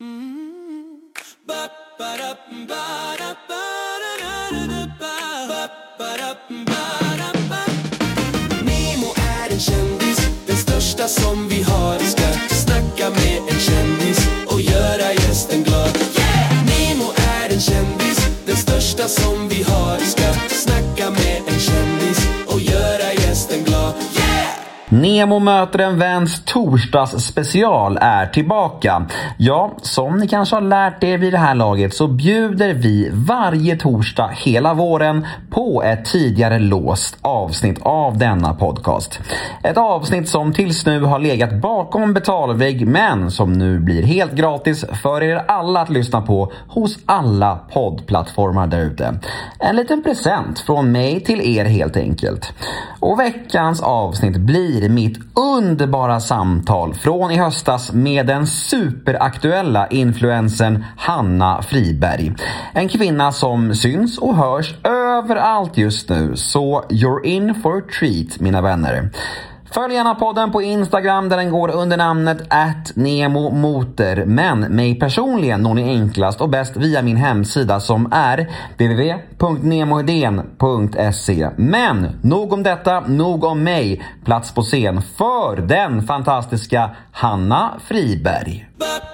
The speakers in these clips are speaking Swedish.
Nemo är en kändis, den största som vi har. Ska snacka med en kändis och göra gästen glad. Nemo är en kändis, den största som vi har. Ska snacka med en kändis och göra gästen glad. Nemo möter en väns torsdags special är tillbaka. Ja, som ni kanske har lärt er vid det här laget så bjuder vi varje torsdag hela våren på ett tidigare låst avsnitt av denna podcast. Ett avsnitt som tills nu har legat bakom betalvägg men som nu blir helt gratis för er alla att lyssna på hos alla poddplattformar där ute. En liten present från mig till er helt enkelt. Och veckans avsnitt blir mitt underbara samtal från i höstas med den superaktuella influensen Hanna Friberg. En kvinna som syns och hörs överallt just nu, så you're in for a treat mina vänner. Följ gärna podden på Instagram där den går under namnet @nemomoter. Men mig personligen når ni enklast och bäst via min hemsida som är www.nemohedén.se. Men nog om detta, nog om mig. Plats på scen för den fantastiska Hanna Friberg.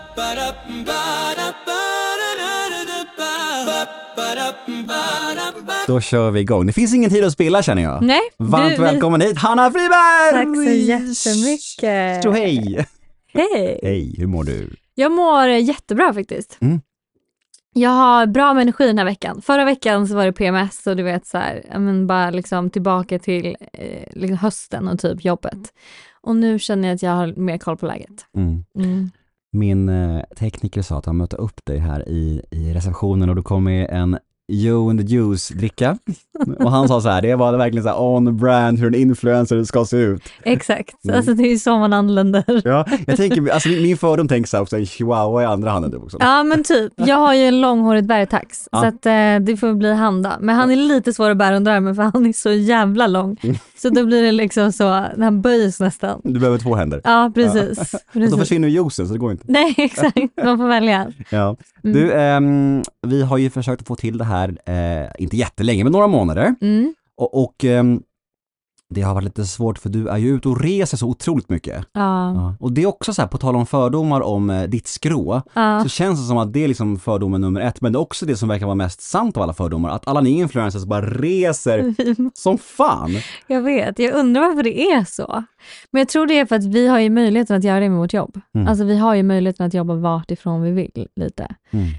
Då kör vi igång. Det finns ingen tid att spela känner jag. Nej. Varmt välkommen hit, Hanna Friberg! Tack så jättemycket. Så hej. Hej. Hej, hur mår du? Jag mår jättebra faktiskt. Jag har bra med energi den här veckan. Förra veckan så var det PMS och du vet så här, men bara liksom tillbaka till liksom hösten och typ jobbet. Och nu känner jag att jag har mer koll på läget. Min tekniker sa att han mötte upp dig här i receptionen och då kom med en Joe and the Juice dricka. Och han sa så här, det var verkligen så här on brand hur en influencer ska se ut. Exakt, alltså det är ju så man använder. Ja, jag tänker, alltså min fördom tänker så här också, en chihuahua i andra handen också. Ja men typ, jag har ju en långhårig dvärgtax så att det får bli han då. Men han är lite svår att bära under armen för han är så jävla lång. Så då blir det liksom så, han böjs nästan. Du behöver 2 händer. Ja, precis. Och då försvinner juicen så det går inte. Nej, exakt. Man får välja. Ja. Du, vi har ju försökt att få till det här, inte jättelänge, men några månader. Och det har varit lite svårt för du är ju ute och reser så otroligt mycket. Ja. Och det är också så här, på tal om fördomar om ditt skrå, så känns det som att det är liksom fördomen nummer 1, men det är också det som verkar vara mest sant av alla fördomar, att alla ni influencers bara reser som fan. Jag vet, jag undrar varför det är så. Men jag tror det är för att vi har ju möjligheten att göra det med vårt jobb. Alltså vi har ju möjligheten att jobba vart ifrån vi vill lite.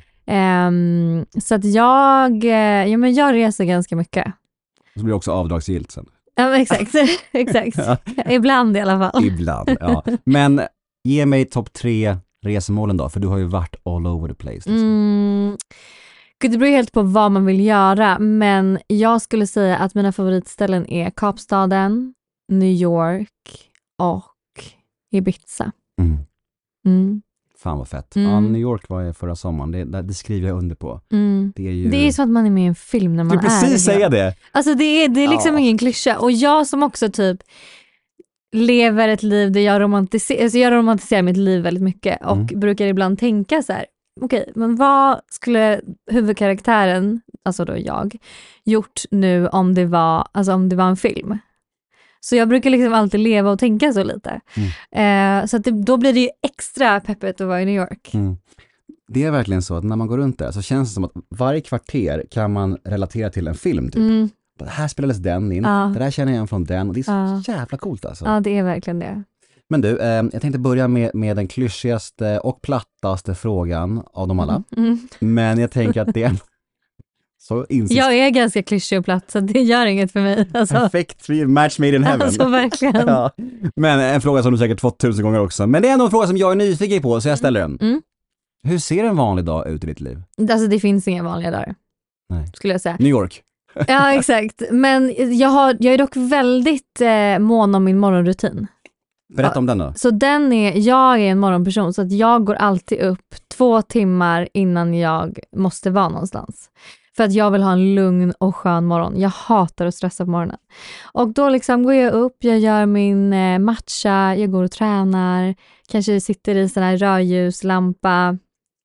Så att jag reser ganska mycket. Så blir det också avdragsgillt sen. Ja, exakt. Ja. Ibland i alla fall. Ibland, ja. Men ge mig topp 3 resemålen då, för du har ju varit all over the place. Liksom. Gud, det beror helt på vad man vill göra, men jag skulle säga att mina favoritställen är Kapstaden, New York och Ibiza. Fan vad fett. Ja, New York var jag förra sommaren. Det skriver jag under på. Det är ju... Det är som att man är med i en film när man är. Precis säga det. Alltså det är liksom ingen klyscha. Och jag som också typ lever ett liv där jag romantiserar mitt liv väldigt mycket och brukar ibland tänka så här: okej, men vad skulle huvudkaraktären, alltså då jag, gjort nu om det var en film? Så jag brukar liksom alltid leva och tänka så lite. Så att då blir det ju extra peppet att vara i New York. Det är verkligen så att när man går runt där så känns det som att varje kvarter kan man relatera till en film typ. Här spelades den in, det där känner jag igen från den och det är så jävla coolt alltså. Ja, det är verkligen det. Men du, jag tänkte börja med den klyschigaste och plattaste frågan av dem alla. Men jag tänker att det är så jag är ganska klyschig och platt så det gör inget för mig. Alltså. Perfekt, match made in heaven. Alltså verkligen. Ja. Men en fråga som du säkert fått 1000 gånger också. Men det är ändå en fråga som jag är nyfiken på så jag ställer den. Hur ser en vanlig dag ut i ditt liv? Alltså det finns inga vanliga dagar. Nej. Skulle jag säga. New York. Ja, exakt. Men jag är dock väldigt mån om min morgonrutin. Berätta om den då. Så jag är en morgonperson så att jag går alltid upp 2 timmar innan jag måste vara någonstans. För att jag vill ha en lugn och skön morgon. Jag hatar att stressa på morgonen. Och då liksom går jag upp, jag gör min matcha, jag går och tränar. Kanske sitter i sån här rödljuslampa.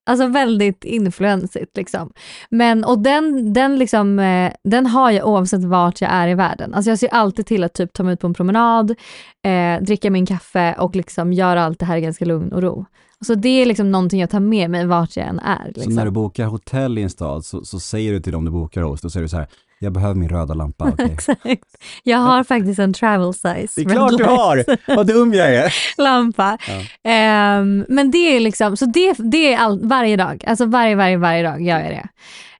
Alltså väldigt influensigt liksom. Men, och den liksom, den har jag oavsett vart jag är i världen. Alltså jag ser alltid till att typ ta mig ut på en promenad, dricka min kaffe och liksom göra allt det här i ganska lugn och ro. Så det är liksom någonting jag tar med mig vart jag än är. Liksom. Så när du bokar hotell i en stad så säger du till dem du bbokar hos, då säger du så här: jag behöver min röda lampa. Okay. Exakt. Jag har faktiskt en travel size. Det är klart du har! Vad dum jag är! Lampa. Ja. Men det är liksom, så det är varje dag. Alltså varje dag gör jag det.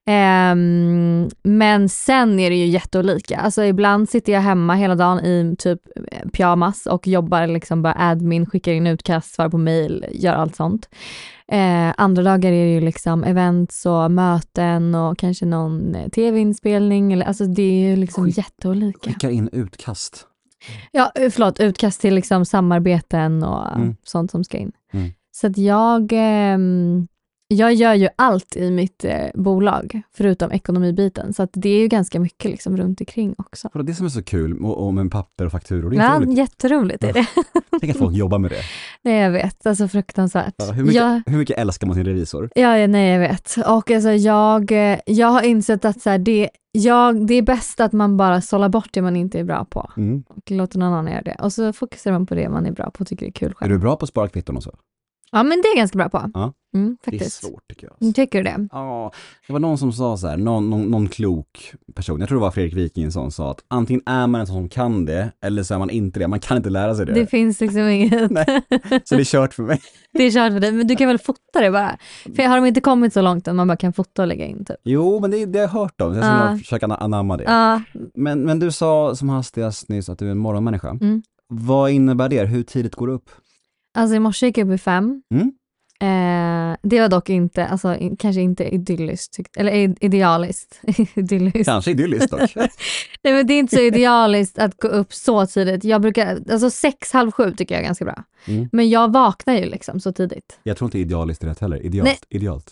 Men sen är det ju jätteolika. Alltså ibland sitter jag hemma hela dagen i typ pyjamas och jobbar liksom bara admin, skickar in utkast, svarar på mejl, gör allt sånt. Andra dagar är det ju liksom events och möten och kanske någon tv-inspelning eller, alltså det är ju liksom jätteolika. Skickar in utkast. Ja, utkast till liksom samarbeten och sånt som ska in. Så att jag gör ju allt i mitt bolag förutom ekonomibiten, så att det är ju ganska mycket liksom runt omkring också. Det som är så kul med papper och fakturor, det är ja, jätteroligt är det. Tänk att folk jobbar med det. Nej, jag vet, alltså fruktansvärt. Ja, hur mycket älskar man sin revisor? Ja, nej jag vet. Och alltså jag har insett att så här, det är bäst att man bara sållar bort det man inte är bra på och låter någon annan göra det. Och så fokuserar man på det man är bra på och tycker det är kul själv. Är du bra på att spara kvitton och så? Ja, men det är ganska bra på. Ja. Faktiskt. Det är svårt tycker jag. Tycker du det? Ja, det var någon som sa så här, någon klok person, jag tror det var Fredrik Wiking som sa att antingen är man en sån som kan det, eller så är man inte det. Man kan inte lära sig det. Det finns liksom inget. Nej, så det är kört för mig. Det är kört för dig, men du kan väl fota det bara? För har de inte kommit så långt att man bara kan fota och lägga in typ? Jo, men det har jag hört om. Jag ska nog försöka anamma det. Men du sa som hastigast nyss att du är en morgonmänniska. Vad innebär det? Hur tidigt går du upp? Alltså i morse gick jag upp i 5. Det var dock inte, alltså kanske inte idylliskt, eller idealiskt. Kanske idylliskt dock. Nej, men det är inte så idealiskt att gå upp så tidigt. Jag brukar, alltså 6:30 tycker jag är ganska bra. Men jag vaknar ju liksom så tidigt. Jag tror inte idealiskt är rätt heller. Idealt.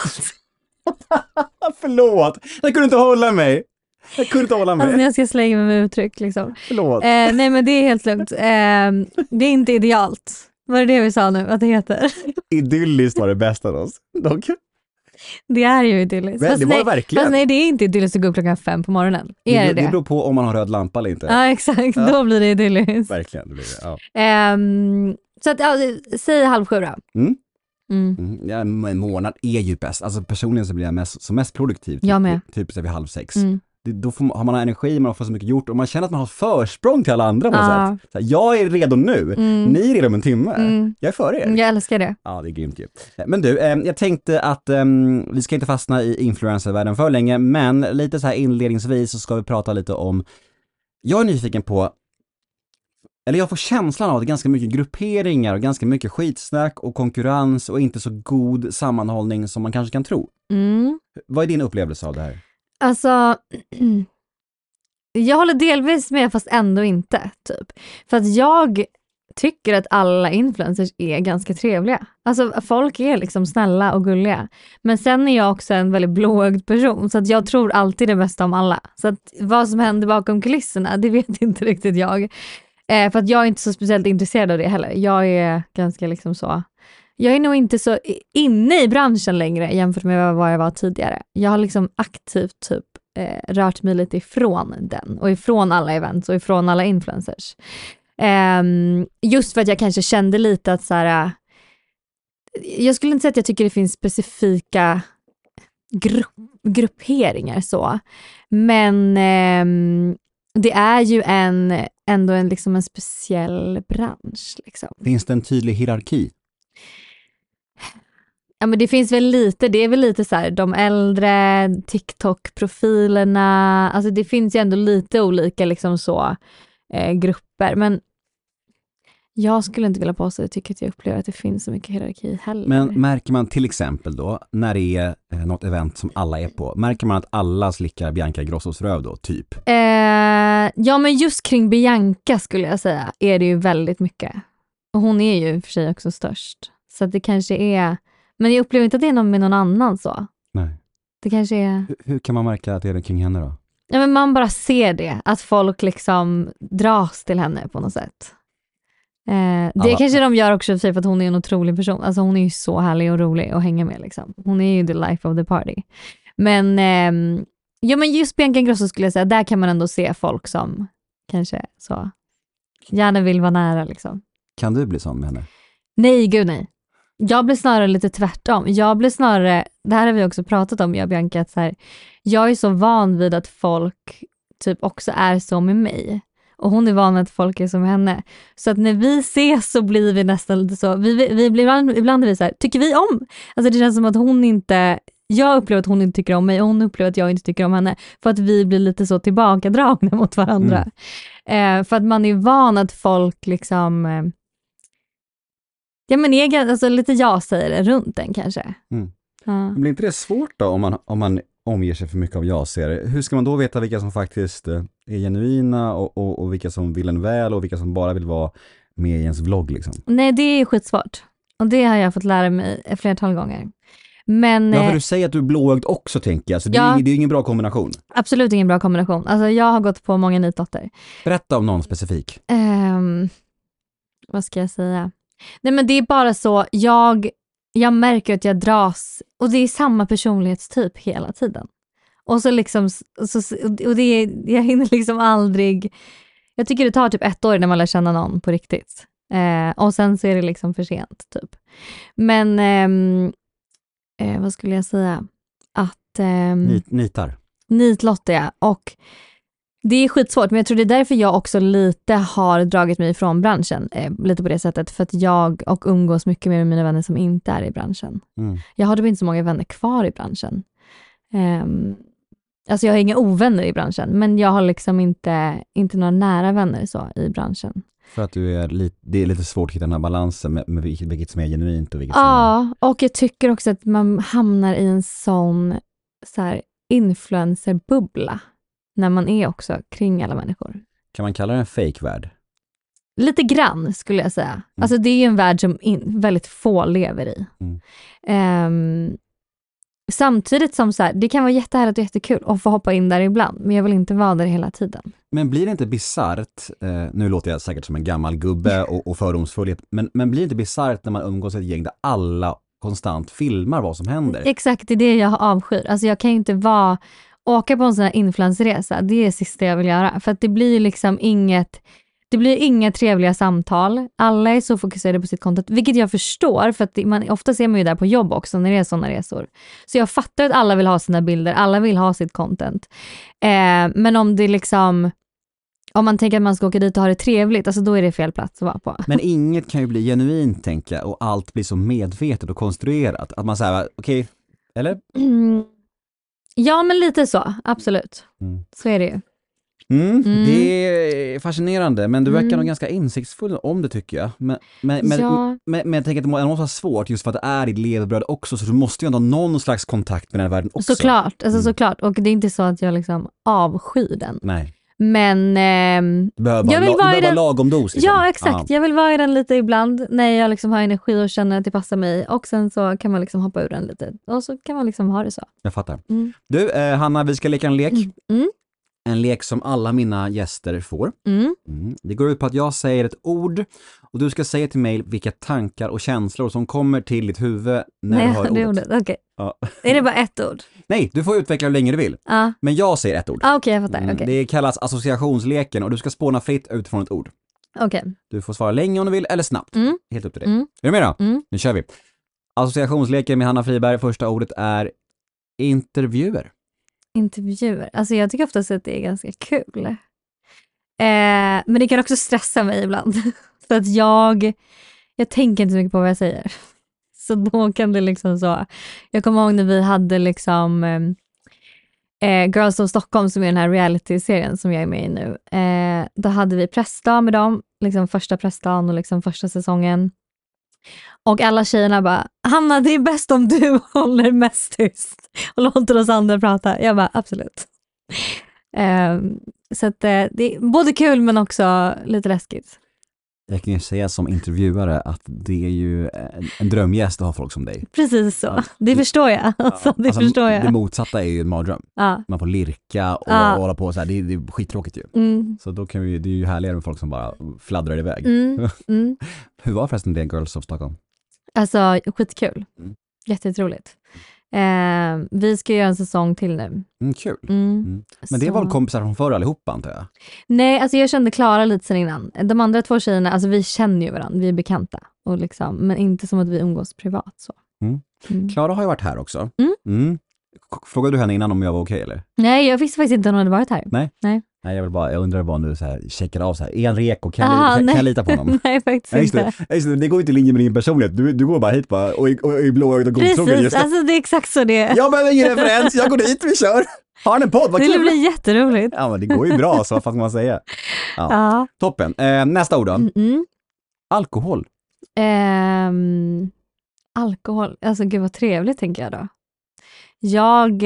Förlåt, jag kunde inte hålla mig. Alltså jag ska slänga mig med uttryck liksom. Förlåt. Nej, men det är helt lugnt. Det är inte idealt. Vad är det vi sa nu? Vad det heter? Idylliskt var det bästa av oss. Det är ju idylliskt. Men, det var verkligen. Fast nej, det är inte idylliskt att gå upp 5 på morgonen. Det beror på om man har röd lampa eller inte. Ja, exakt. Ja. Då blir det idylliskt. Verkligen, det blir det. Ja. Så att, säg 6:30 då. Ja, en månad är ju bäst. Alltså personligen så blir jag mest produktiv. Jag med. Typ vid 5:30. Då har man energi, man får så mycket gjort och man känner att man har försprång till alla andra på något sätt. Så här, jag är redo nu, ni är redo om en timme. Jag är före er. Jag älskar det. Ja, det är grymt ju. Men du, jag tänkte att vi ska inte fastna i influencervärlden för länge, men lite så här inledningsvis så ska vi prata lite om, jag är nyfiken på, eller jag får känslan av att det är ganska mycket grupperingar och ganska mycket skitsnack och konkurrens och inte så god sammanhållning som man kanske kan tro. Vad är din upplevelse av det här? Alltså, jag håller delvis med fast ändå inte, typ. För att jag tycker att alla influencers är ganska trevliga. Alltså folk är liksom snälla och gulliga. Men sen är jag också en väldigt blåögd person, så att jag tror alltid det bästa om alla. Så att vad som händer bakom kulisserna, det vet inte riktigt jag. För att jag är inte så speciellt intresserad av det heller. Jag är ganska liksom så... Jag är nog inte så inne i branschen längre jämfört med vad jag var tidigare. Jag har liksom aktivt typ rört mig lite ifrån den och ifrån alla events och ifrån alla influencers. Just för att jag kanske kände lite att så här, jag skulle inte säga att jag tycker det finns specifika grupperingar så, men det är ju ändå en speciell bransch liksom. Finns det en tydlig hierarki? Ja, men det finns väl lite, det är väl lite så här, de äldre TikTok-profilerna, alltså det finns ju ändå lite olika liksom så grupper, men jag skulle inte vilja påstå att jag tycker att jag upplever att det finns så mycket hierarki heller. Men märker man till exempel då, när det är något event som alla är på, märker man att alla slickar Bianca Grossos röv då, typ? Ja, men just kring Bianca skulle jag säga är det ju väldigt mycket. Och hon är ju för sig också störst. Så att det kanske är... Men jag upplever inte att det är någon med någon annan så. Nej. Det kanske är... Hur kan man märka att det är kring henne då? Ja, men man bara ser det. Att folk liksom dras till henne på något sätt. Det kanske de gör också för att hon är en otrolig person. Alltså hon är ju så härlig och rolig att hänga med liksom. Hon är ju the life of the party. Men ja, men just Bianca Ingrosso skulle jag säga, där kan man ändå se folk som kanske så gärna vill vara nära liksom. Kan du bli sån med henne? Nej, gud nej. Jag blir snarare lite tvärtom. Jag blir snarare, det här har vi också pratat om, jag och Bianca, att så här, jag är så van vid att folk typ också är så med mig. Och hon är van att folk är som med henne. Så att när vi ses så blir vi nästan lite så, vi blir ibland är vi så här, tycker vi om? Alltså det känns som att hon inte, jag upplever att hon inte tycker om mig och hon upplever att jag inte tycker om henne. För att vi blir lite så tillbakadragna mot varandra. För att man är van att folk liksom... ja men egen, alltså lite jag säger det runt den kanske. Ja. Blir inte det svårt då om man omger sig för mycket av jag-ser? Hur ska man då veta vilka som faktiskt är genuina och vilka som vill en väl och vilka som bara vill vara med i ens vlogg liksom? Nej, det är skitsvårt. Och det har jag fått lära mig ett flertal gånger. Men, ja, för du säger att du är blåögd också, tänker jag. Så det är ingen bra kombination. Absolut ingen bra kombination. Alltså jag har gått på många nitdotter. Berätta om någon specifik. Vad ska jag säga? Nej men det är bara så, jag märker att jag dras, och det är samma personlighetstyp hela tiden. Och så liksom, och det är, jag hinner liksom aldrig, jag tycker det tar typ 1 år när man lär känna någon på riktigt. Och sen så är det liksom för sent typ. Men vad skulle jag säga? Att Nitlotter, ja. Och det är skitsvårt, men jag tror det är därför jag också lite har dragit mig ifrån branschen. Lite på det sättet, för att jag och umgås mycket mer med mina vänner som inte är i branschen. Jag har typ inte så många vänner kvar i branschen. Alltså jag har inga ovänner i branschen, men jag har liksom inte några nära vänner så i branschen. För att det är lite svårt att hitta den här balansen med vilket som är genuint och vilket som är... och jag tycker också att man hamnar i en sån så här influencerbubbla när man är också kring alla människor. Kan man kalla det en fake-värld? Lite grann skulle jag säga. Alltså det är ju en värld som väldigt få lever i. Samtidigt som så här, det kan vara jättehärligt och jättekul att få hoppa in där ibland, men jag vill inte vara där hela tiden. Men blir det inte bizarrt, nu låter jag säkert som en gammal gubbe och fördomsfullhet, men blir det inte bizarrt när man umgås i ett gäng där alla konstant filmar vad som händer? Exakt, det är det jag avskyr. Alltså jag kan ju inte åka på en sån här influencerresa, det är det sista jag vill göra. För att det blir liksom inga trevliga samtal. Alla är så fokuserade på sitt content, vilket jag förstår, för att ofta ser man ju där på jobb också när det är såna resor. Så jag fattar att alla vill ha sina bilder, alla vill ha sitt content. Men om man tänker att man ska åka dit och ha det trevligt, alltså då är det fel plats att vara på. Men inget kan ju bli genuint, tänker jag, och allt blir så medvetet och konstruerat. Att man säger, okej, eller? Ja, men lite så, absolut. Så är det ju. Det är fascinerande, men du verkar nog ganska insiktsfull om det, tycker jag. Men jag tänker att det måste vara svårt just för att det är ditt levebröd också, så du måste ju ändå ha någon slags kontakt med den här världen också. Såklart, och det är inte så att jag liksom avskyr den. Nej. Men du behöver lagom dos liksom. Ja, exakt. Jag vill vara i den lite ibland när jag liksom har energi och känner att det passar mig, och sen så kan man liksom hoppa ur den lite och så kan man liksom ha det så. Jag fattar. Du, Hanna, vi ska leka en lek. En lek som alla mina gäster får. Det går ut på att jag säger ett ord och du ska säga till mig vilka tankar och känslor som kommer till ditt huvud när du hör ordet. Okay. Ja. Är det bara ett ord? Nej, du får utveckla hur länge du vill. Men jag säger ett ord. Okej, jag fattar. Det kallas associationsleken och du ska spåna fritt utifrån ett ord. Du får svara länge om du vill eller snabbt. Helt upp till dig. Är du med då? Nu kör vi. Associationsleken med Hanna Friberg. Första ordet är intervjuer. Intervjuer. Alltså jag tycker oftast att det är ganska kul. Men det kan också stressa mig ibland. För att jag tänker inte så mycket på vad jag säger. Så då kan det liksom så. Jag kommer ihåg när vi hade liksom Girls of Stockholm, som är den här reality-serien som jag är med i nu. Då hade vi pressdag med dem. Liksom första pressdagen och liksom första säsongen. Och alla tjejerna bara, Hanna, det är bäst om du håller mest tyst och låter oss andra prata. Jag bara, absolut. Så att det är både kul men också lite läskigt. Jag kan ju säga som intervjuare att det är ju en drömgäst att ha folk som dig. Precis så. Det förstår jag. Det förstår jag. Det motsatta är ju en mardröm. Ja. Man får lirka och hålla på så här. Det är skittråkigt ju. Så då kan det är ju härligare med folk som bara fladdrar iväg. Hur var förresten det Girls of Stockholm? Alltså skitkul. Jättetroligt. Vi ska göra en säsong till nu. Kul. Men det var väl kompisar från förr allihopa antar jag? Nej, alltså jag kände Klara lite sen innan. De andra 2 tjejerna, alltså vi känner ju varandra, vi är bekanta. Och liksom, men inte som att vi umgås privat så. Klara har ju varit här också. Frågade du henne innan om jag var okej eller? Nej, jag visste faktiskt inte om hon hade varit här. Nej, jag undrar bara nu så här, checkar av så här, är han reko? Kan jag lita på honom? Nej, faktiskt inte. Det går inte i linje med din personlighet. Du går bara hit bara och är blåögd och godtrogen. Precis, alltså det är exakt så det är. Jag behöver ingen referens, jag går dit, vi kör. Har en podd, vad kul. Det blir jätteroligt. Ja, men det går ju bra, så vad fan ska man säga? Ja. Toppen. Nästa ord då. Alkohol. Alkohol, alltså gud vad trevligt tänker jag då. Jag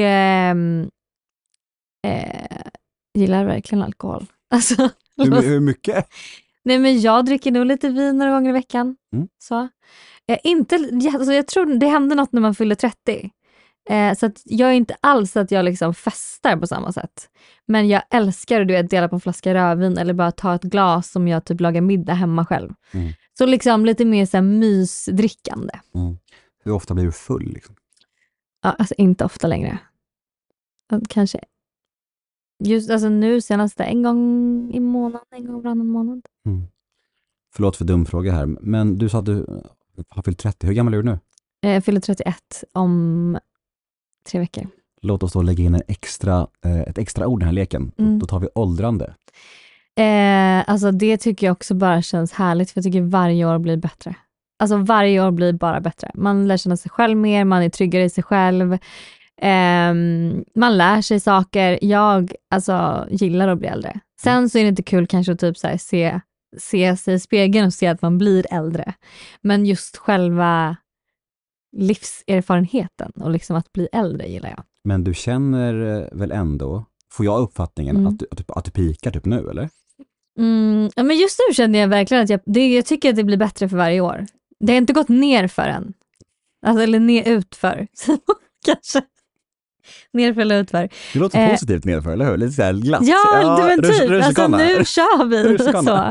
gillar verkligen alkohol. Alltså, hur mycket? Nej men jag dricker nog lite vin några gånger i veckan. Så. Alltså jag tror det hände något när man fyller 30. Så att jag är inte alls att jag liksom festar på samma sätt. Men jag älskar att dela på en flaska rödvin eller bara ta ett glas som jag typ lagar middag hemma själv. Så liksom lite mer så här mysdrickande. Hur ofta blir du full liksom? Ja, alltså inte ofta längre. Kanske just alltså nu senaste en gång i månaden, en gång varannan månad. Förlåt för dum fråga här, men du sa att du har fyllt 30. Hur gammal är du nu? Jag fyller 31 om 3 veckor. Låt oss då lägga in ett extra ord i den här leken. Då tar vi åldrande. Alltså det tycker jag också bara känns härligt, för jag tycker varje år blir bättre. Alltså varje år blir bara bättre. Man lär känna sig själv mer, man är tryggare i sig själv. Man lär sig saker. Jag gillar att bli äldre. Sen så är det inte kul kanske att typ så här, se sig i spegeln och se att man blir äldre. Men just själva livserfarenheten och liksom att bli äldre gillar jag. Men du känner väl ändå, får jag uppfattningen att du pikar typ nu, eller? Ja, men just nu känner jag verkligen att jag tycker att det blir bättre för varje år. Det har inte gått ner för än. Alltså, eller ner utför. Kanske. Nerför eller utför. Det låter positivt nerför, eller hur? Lite så här glatt. Ja, men typ. Alltså nu kör vi. Så.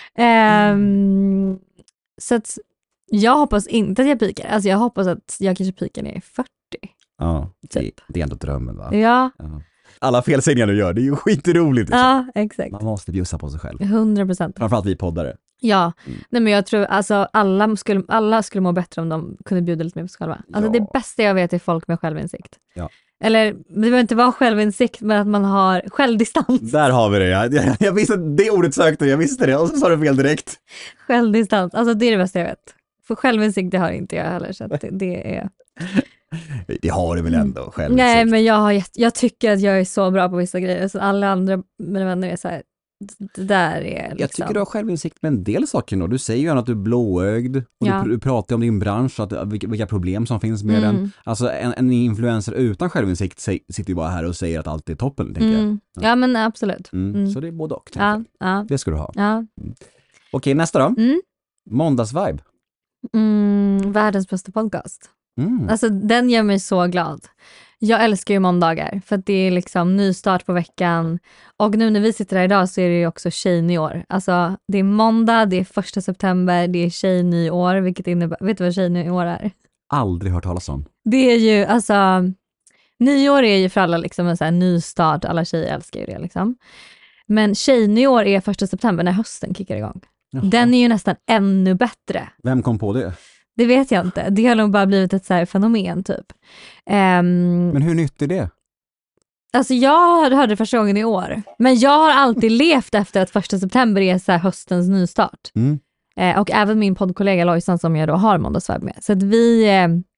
Så att jag hoppas inte att jag pikar. Alltså jag hoppas att jag kanske pikar ner i 40. Ja, typ. Det är ändå drömmen va? Ja. Alla felsägningar du gör, det är ju skitroligt. Liksom. Ja, exakt. Man måste bjussa på sig själv. 100%. Framförallt vi poddare. Ja, nej men jag tror alltså alla skulle må bättre om de kunde bjuda lite mer på sig själva. Alltså det bästa jag vet är folk med självinsikt. Ja. Eller det behöver inte vara självinsikt, men att man har självdistans. Där har vi det. Jag visste det ordet sökte, jag visste det och så sa du fel direkt. Självdistans, alltså det är det bästa jag vet. För självinsikt det har inte jag heller, så att det är... Det har du väl ändå självinsikt? Nej, men jag tycker att jag är så bra på vissa grejer, så alla andra mina vänner är så här. Det där är liksom... Jag tycker du har självinsikt med en del saker nu. Du säger ju att du är blåögd och du pratar om din bransch, vilka problem som finns med den. Alltså en influencer utan självinsikt sitter ju bara här och säger att allt är toppen, tänker jag. Ja, men absolut. Så det är både och, tänker jag. Det ska du ha. Ja. Okej, nästa då. Måndagsvibe. Världens bästa podcast. Alltså den gör mig så glad. Jag älskar ju måndagar för att det är liksom ny start på veckan. Och nu när vi sitter här idag så är det ju också tjejnyår. Alltså det är måndag, det är 1 september, det är tjejnyår, vilket innebär, vet du vad tjejnyår är? Aldrig hört talas om. Det är ju, alltså nyår är ju för alla liksom en så här ny start, alla tjejer älskar ju det liksom. Men tjejnyår är 1 september när hösten kickar igång. Jaha. Den är ju nästan ännu bättre. Vem kom på det? Det vet jag inte. Det har nog bara blivit ett så här fenomen typ. Men hur nytt är det? Alltså jag hörde det första gången i år. Men jag har alltid levt efter att 1 september är så här höstens nystart. Och även min poddkollega Lojsan som jag då har måndagsvibe med. Så att vi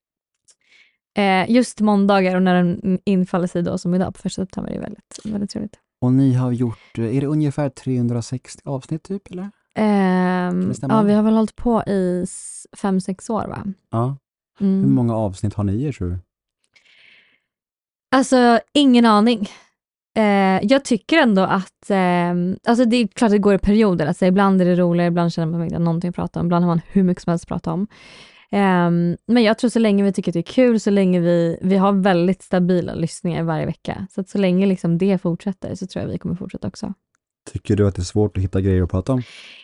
just måndagar och när den infaller sig då som idag på 1 september är väldigt, väldigt trevligt. Och ni har gjort, är det ungefär 360 avsnitt typ eller? Ja, vi har väl hållit på i 5-6 år va? Ja. Hur många avsnitt har ni tror du? Alltså ingen aning. Jag tycker ändå att alltså det är klart det går i perioder. Alltså ibland är det roligare, ibland känner man inte någonting att prata om. Ibland har man hur mycket som helst att prata om. Men jag tror så länge vi tycker att det är kul, så länge vi har väldigt stabila lyssningar varje vecka. Så att så länge liksom det fortsätter så tror jag vi kommer fortsätta också. Tycker du att det är svårt att hitta grejer att prata om?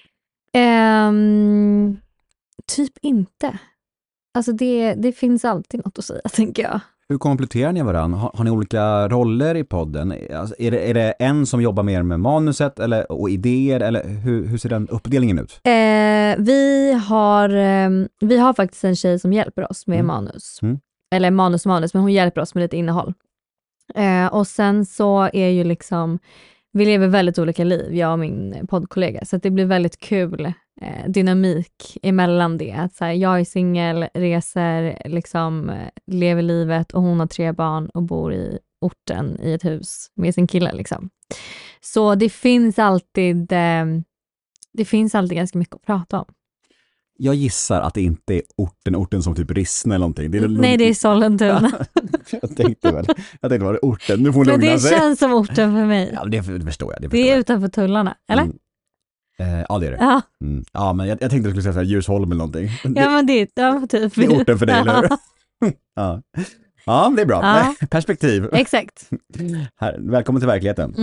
Typ inte. Alltså det finns alltid något att säga, tänker jag. Hur kompletterar ni varandra? Har ni olika roller i podden? Alltså, är det en som jobbar mer med manuset och idéer? Eller hur ser den uppdelningen ut? Vi har faktiskt en tjej som hjälper oss med manus. Eller manus, men hon hjälper oss med lite innehåll. Och sen så är ju liksom, vi lever väldigt olika liv, jag och min poddkollega. Så att det blir väldigt kul dynamik emellan det. Att så här, jag är singel, reser, liksom, lever livet, och hon har 3 barn och bor i orten i ett hus med sin kille. Liksom. Så det finns alltid ganska mycket att prata om. Jag gissar att det inte är orten som typ Rissne eller någonting. Nej, det är Sollentuna. Jag tänkte var det orten. Nu får hon lugna det sig. Känns som orten för mig. Ja, det förstår jag. Det är utanför tullarna, eller? Ja, det är det. Ja, ja, men jag tänkte att du skulle säga så här Djursholm eller någonting. Ja, men det är typ. Det är orten för dig, eller hur? Ja, det är bra. Ja. Perspektiv. Exakt. Välkommen till verkligheten.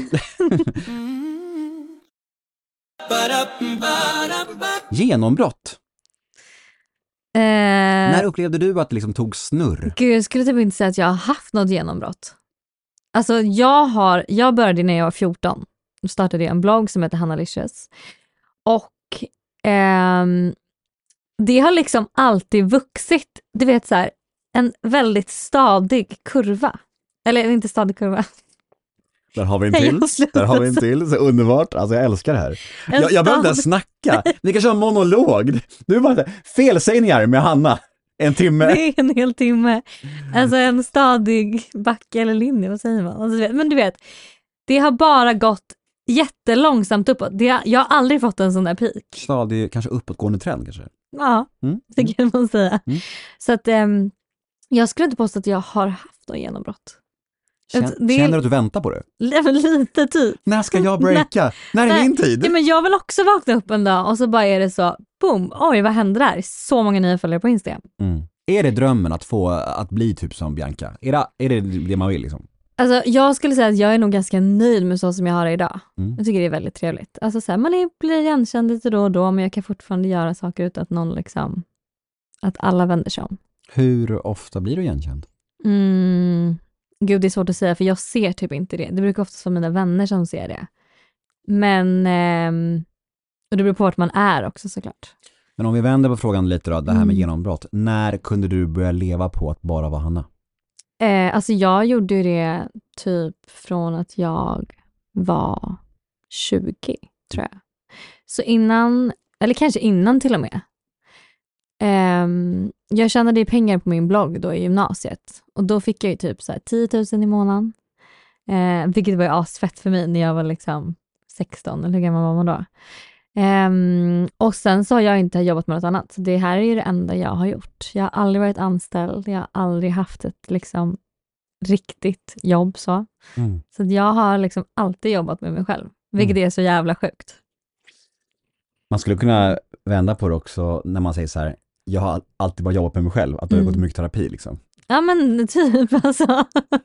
Genombrott. När upplevde du att det liksom tog snurr? Gud, jag skulle typ inte säga att jag har haft något genombrott. Alltså jag började när jag var 14. Då startade jag en blogg som heter Hannalicious. Och det har liksom alltid vuxit. Du vet så här, en väldigt stadig kurva. Eller inte stadig kurva. Där har vi en till. Så underbart. Alltså jag älskar det här. Jag behöver inte snacka. Vi kan köra en monolog. Du bara felsägningar med Hanna. En timme. Det är en hel timme. Alltså en stadig backe eller linje, vad säger man? Alltså, men du vet, det har bara gått jättelångsamt uppåt. Jag har aldrig fått en sån där peak. Stadig, kanske uppåtgående trend kanske. Ja, det kan man säga. Så att jag skulle inte påstå att jag har haft något genombrott. Känner du att du väntar på det? Lite typ. När ska jag breaka? När är min tid? Ja, men jag vill också vakna upp en dag och så bara är det så, boom, oj vad hände där? Så många nya följare på Instagram. Är det drömmen att bli typ som Bianca? Är det man vill liksom? Alltså jag skulle säga att jag är nog ganska nöjd med så som jag har det idag. Jag tycker det är väldigt trevligt. Alltså så här, man blir igenkänd lite då och då, men jag kan fortfarande göra saker utan att någon liksom, att alla vänder sig om. Hur ofta blir du igenkänd? Gud, det är svårt att säga för jag ser typ inte det. Det brukar oftast vara mina vänner som ser det. Men och det beror på vart man är också såklart. Men om vi vänder på frågan lite då, det här med genombrott. När kunde du börja leva på att bara vara Hanna? Alltså jag gjorde det typ från att jag var 20, tror jag. Så innan, eller kanske innan till och med. Jag tjänade pengar på min blogg då i gymnasiet. Och då fick jag ju typ så här 10 000 i månaden. Vilket var ju asfett för mig när jag var liksom 16. Eller hur gammal var man då? Och sen så har jag inte jobbat med något annat. Så det här är ju det enda jag har gjort. Jag har aldrig varit anställd. Jag har aldrig haft ett liksom riktigt jobb så. Så jag har liksom alltid jobbat med mig själv. Vilket är så jävla sjukt. Man skulle kunna vända på det också när man säger så här: jag har alltid bara jobbat med mig själv. Att du har gått mycket terapi liksom. Ja men typ alltså.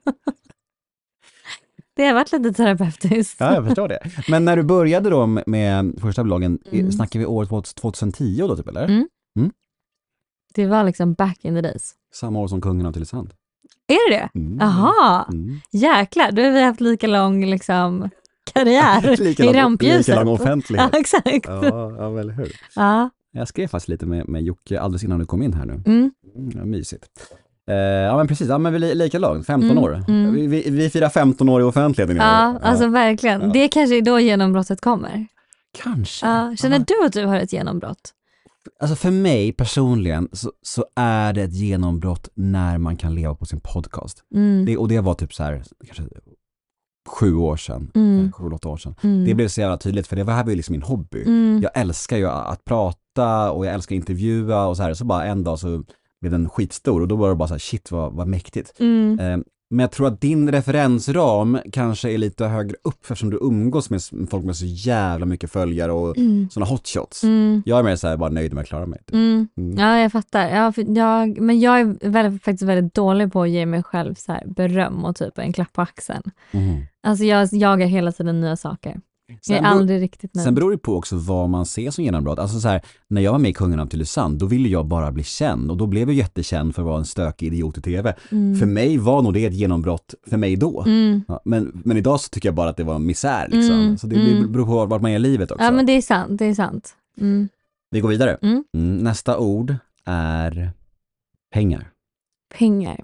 Det har varit lite terapeutiskt. Ja, jag förstår det. Men när du började då med första bloggen, snackar vi år 2010 då typ, eller? Det var liksom back in the days. Samma år som Kungen av Tylösand. Är det det? Jaha, jäklar. Då har vi haft lika lång liksom karriär i rampljuset. Lika lång offentlighet. Ja, exakt. Ja, väl hur? Ja. Jag skrev fast lite med Jocke alldeles innan du kom in här nu. Mysigt. Ja men precis, ja, men vi är lika långt, 15 år. Vi firar 15 år i offentligheten. Ja, alltså verkligen. Ja. Det kanske är då genombrottet kommer. Kanske. Ja. Känner du att du har ett genombrott? Alltså för mig personligen så är det ett genombrott när man kan leva på sin podcast. Och det var typ så här, kanske 7 år sedan, 7-8 år sedan. Det blev så jävla tydligt för det här var ju liksom min hobby. Jag älskar ju att prata och jag älskar att intervjua och så här. Så bara en dag så blev den skitstor och då var det bara så här, shit vad mäktigt. Men jag tror att din referensram kanske är lite högre upp eftersom du umgås med folk med så jävla mycket följare och såna hotshots. Jag är mer så här bara nöjd med att klara mig. Typ. Ja, jag fattar. Men jag är faktiskt väldigt dålig på att ge mig själv så här beröm och typ en klapp på axeln. Alltså jag jagar hela tiden nya saker. Jag är aldrig riktigt nöjd. Sen beror det på också vad man ser som genombrott. Alltså så här, när jag var med i Kungen av Tylösand, då ville jag bara bli känd. Och då blev jag jättekänd för att vara en stökig idiot i tv. För mig var nog det ett genombrott för mig då. Ja, men idag så tycker jag bara att det var en misär liksom. Så det beror på vart man är i livet också. Ja, men det är sant. Vi går vidare. Nästa ord är pengar. Pengar.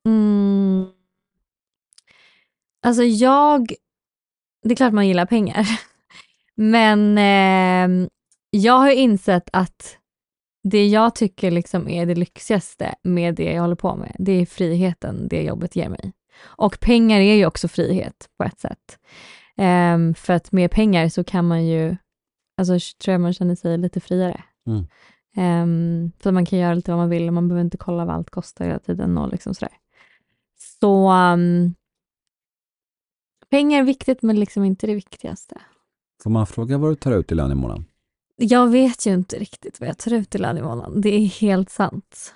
Alltså det är klart man gillar pengar. Men jag har insett att det jag tycker liksom är det lyxigaste med det jag håller på med, det är friheten det jobbet ger mig. Och pengar är ju också frihet på ett sätt. För att med pengar så kan man ju, alltså tror jag man känner sig lite friare. För man kan göra lite vad man vill och man behöver inte kolla vad allt kostar hela tiden och liksom sådär. Så pengar är viktigt men liksom inte det viktigaste. Får man fråga vad du tar ut i lön i månaden? Jag vet ju inte riktigt vad jag tar ut i lön i månaden. Det är helt sant.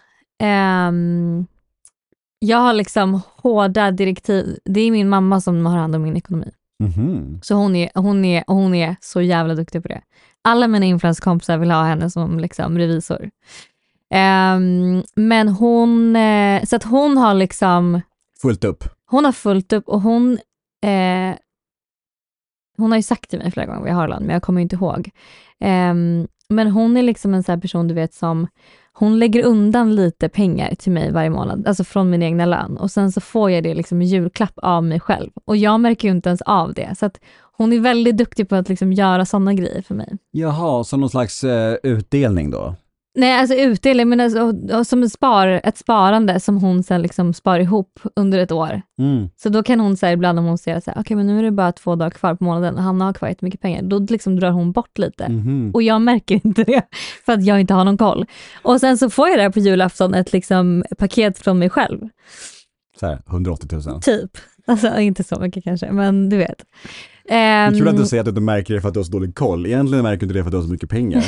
Jag har liksom hårda direktiv. Det är min mamma som har hand om min ekonomi. Så hon är så jävla duktig på det. Alla mina influencerkompisar vill ha henne som liksom revisor. Men så att hon har liksom fullt upp. Hon har fullt upp och hon har ju sagt till mig flera gånger vad jag har lön, men jag kommer inte ihåg. Men hon är liksom en sån här person, du vet, som hon lägger undan lite pengar till mig varje månad, alltså från min egna lön. Och sen så får jag det liksom i julklapp av mig själv. Och jag märker ju inte ens av det. Så att hon är väldigt duktig på att liksom göra sådana grejer för mig. Jaha, som någon slags utdelning då? Nej, alltså utdelning, men alltså, som ett sparande som hon sen liksom spar ihop under ett år. Så då kan hon säga ibland om hon säger så här, okej, men nu är det bara 2 dagar kvar på månaden och han har kvar mycket pengar. Då liksom drar hon bort lite. Och jag märker inte det för att jag inte har någon koll. Och sen så får jag där på julafton ett liksom paket från mig själv. Så här, 180 000. Typ. Alltså inte så mycket kanske, men du vet. Det är kul att du säger att du inte märker det för att du har så dålig koll. Egentligen märker du inte det för att du har så mycket pengar.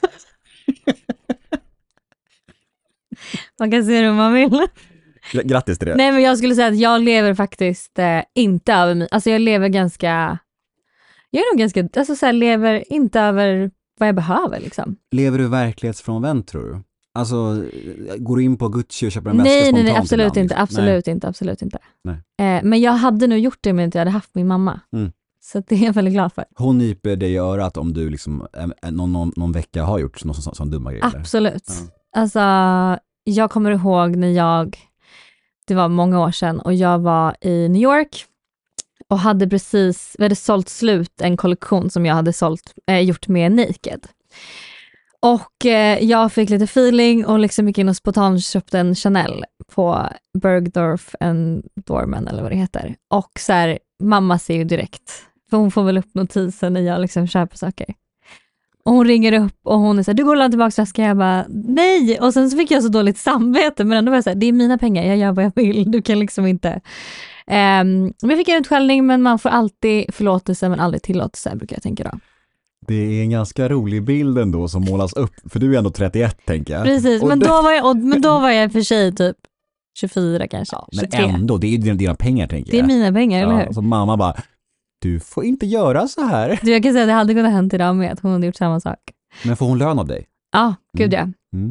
Man kan se det om man vill. Grattis till det. Nej, men jag skulle säga att jag lever faktiskt inte över mig. Alltså jag lever ganska... Jag är nog ganska... Alltså så här, lever inte över vad jag behöver liksom. Lever du verklighetsfrånvänt, tror du? Alltså, går du in på Gucci och köper en väska spontant? Nej, absolut inte. Absolut inte. Nej. Men jag hade nog gjort det om jag inte hade haft min mamma. Så det är jag väldigt glad för. Hon nyper dig i örat om du liksom någon vecka har gjort någon sån dumma grejer? Absolut. Ja. Alltså, jag kommer ihåg när det var många år sedan och jag var i New York och vi hade sålt slut en kollektion som jag hade gjort med Naked. Och jag fick lite feeling och liksom gick in och spontant köpte en Chanel på Bergdorf Dorman eller vad det heter. Och så här, mamma ser ju direkt, för hon får väl upp notisen när jag liksom köper saker. Och hon ringer upp och hon är så här, du går och lämnar tillbaka väskan. Jag bara, nej. Och sen så fick jag så dåligt samvete, men ändå var jag så här, det är mina pengar, jag gör vad jag vill. Du kan liksom inte. Men jag fick en utskällning, men man får alltid förlåtelse men aldrig tillåtelse, brukar jag tänka då. Det är en ganska rolig bild ändå som målas upp, för du är ändå 31, tänker jag. Precis, men då var jag för sig typ 24 kanske, ja, 23. Men ändå, det är ju dina pengar, tänker jag. Det är mina pengar, eller hur? Så mamma bara, du får inte göra så här. Du, jag kan säga att det hade kunnat hänt idag med att hon hade gjort samma sak. Men får hon lön av dig? Ja, gud ja.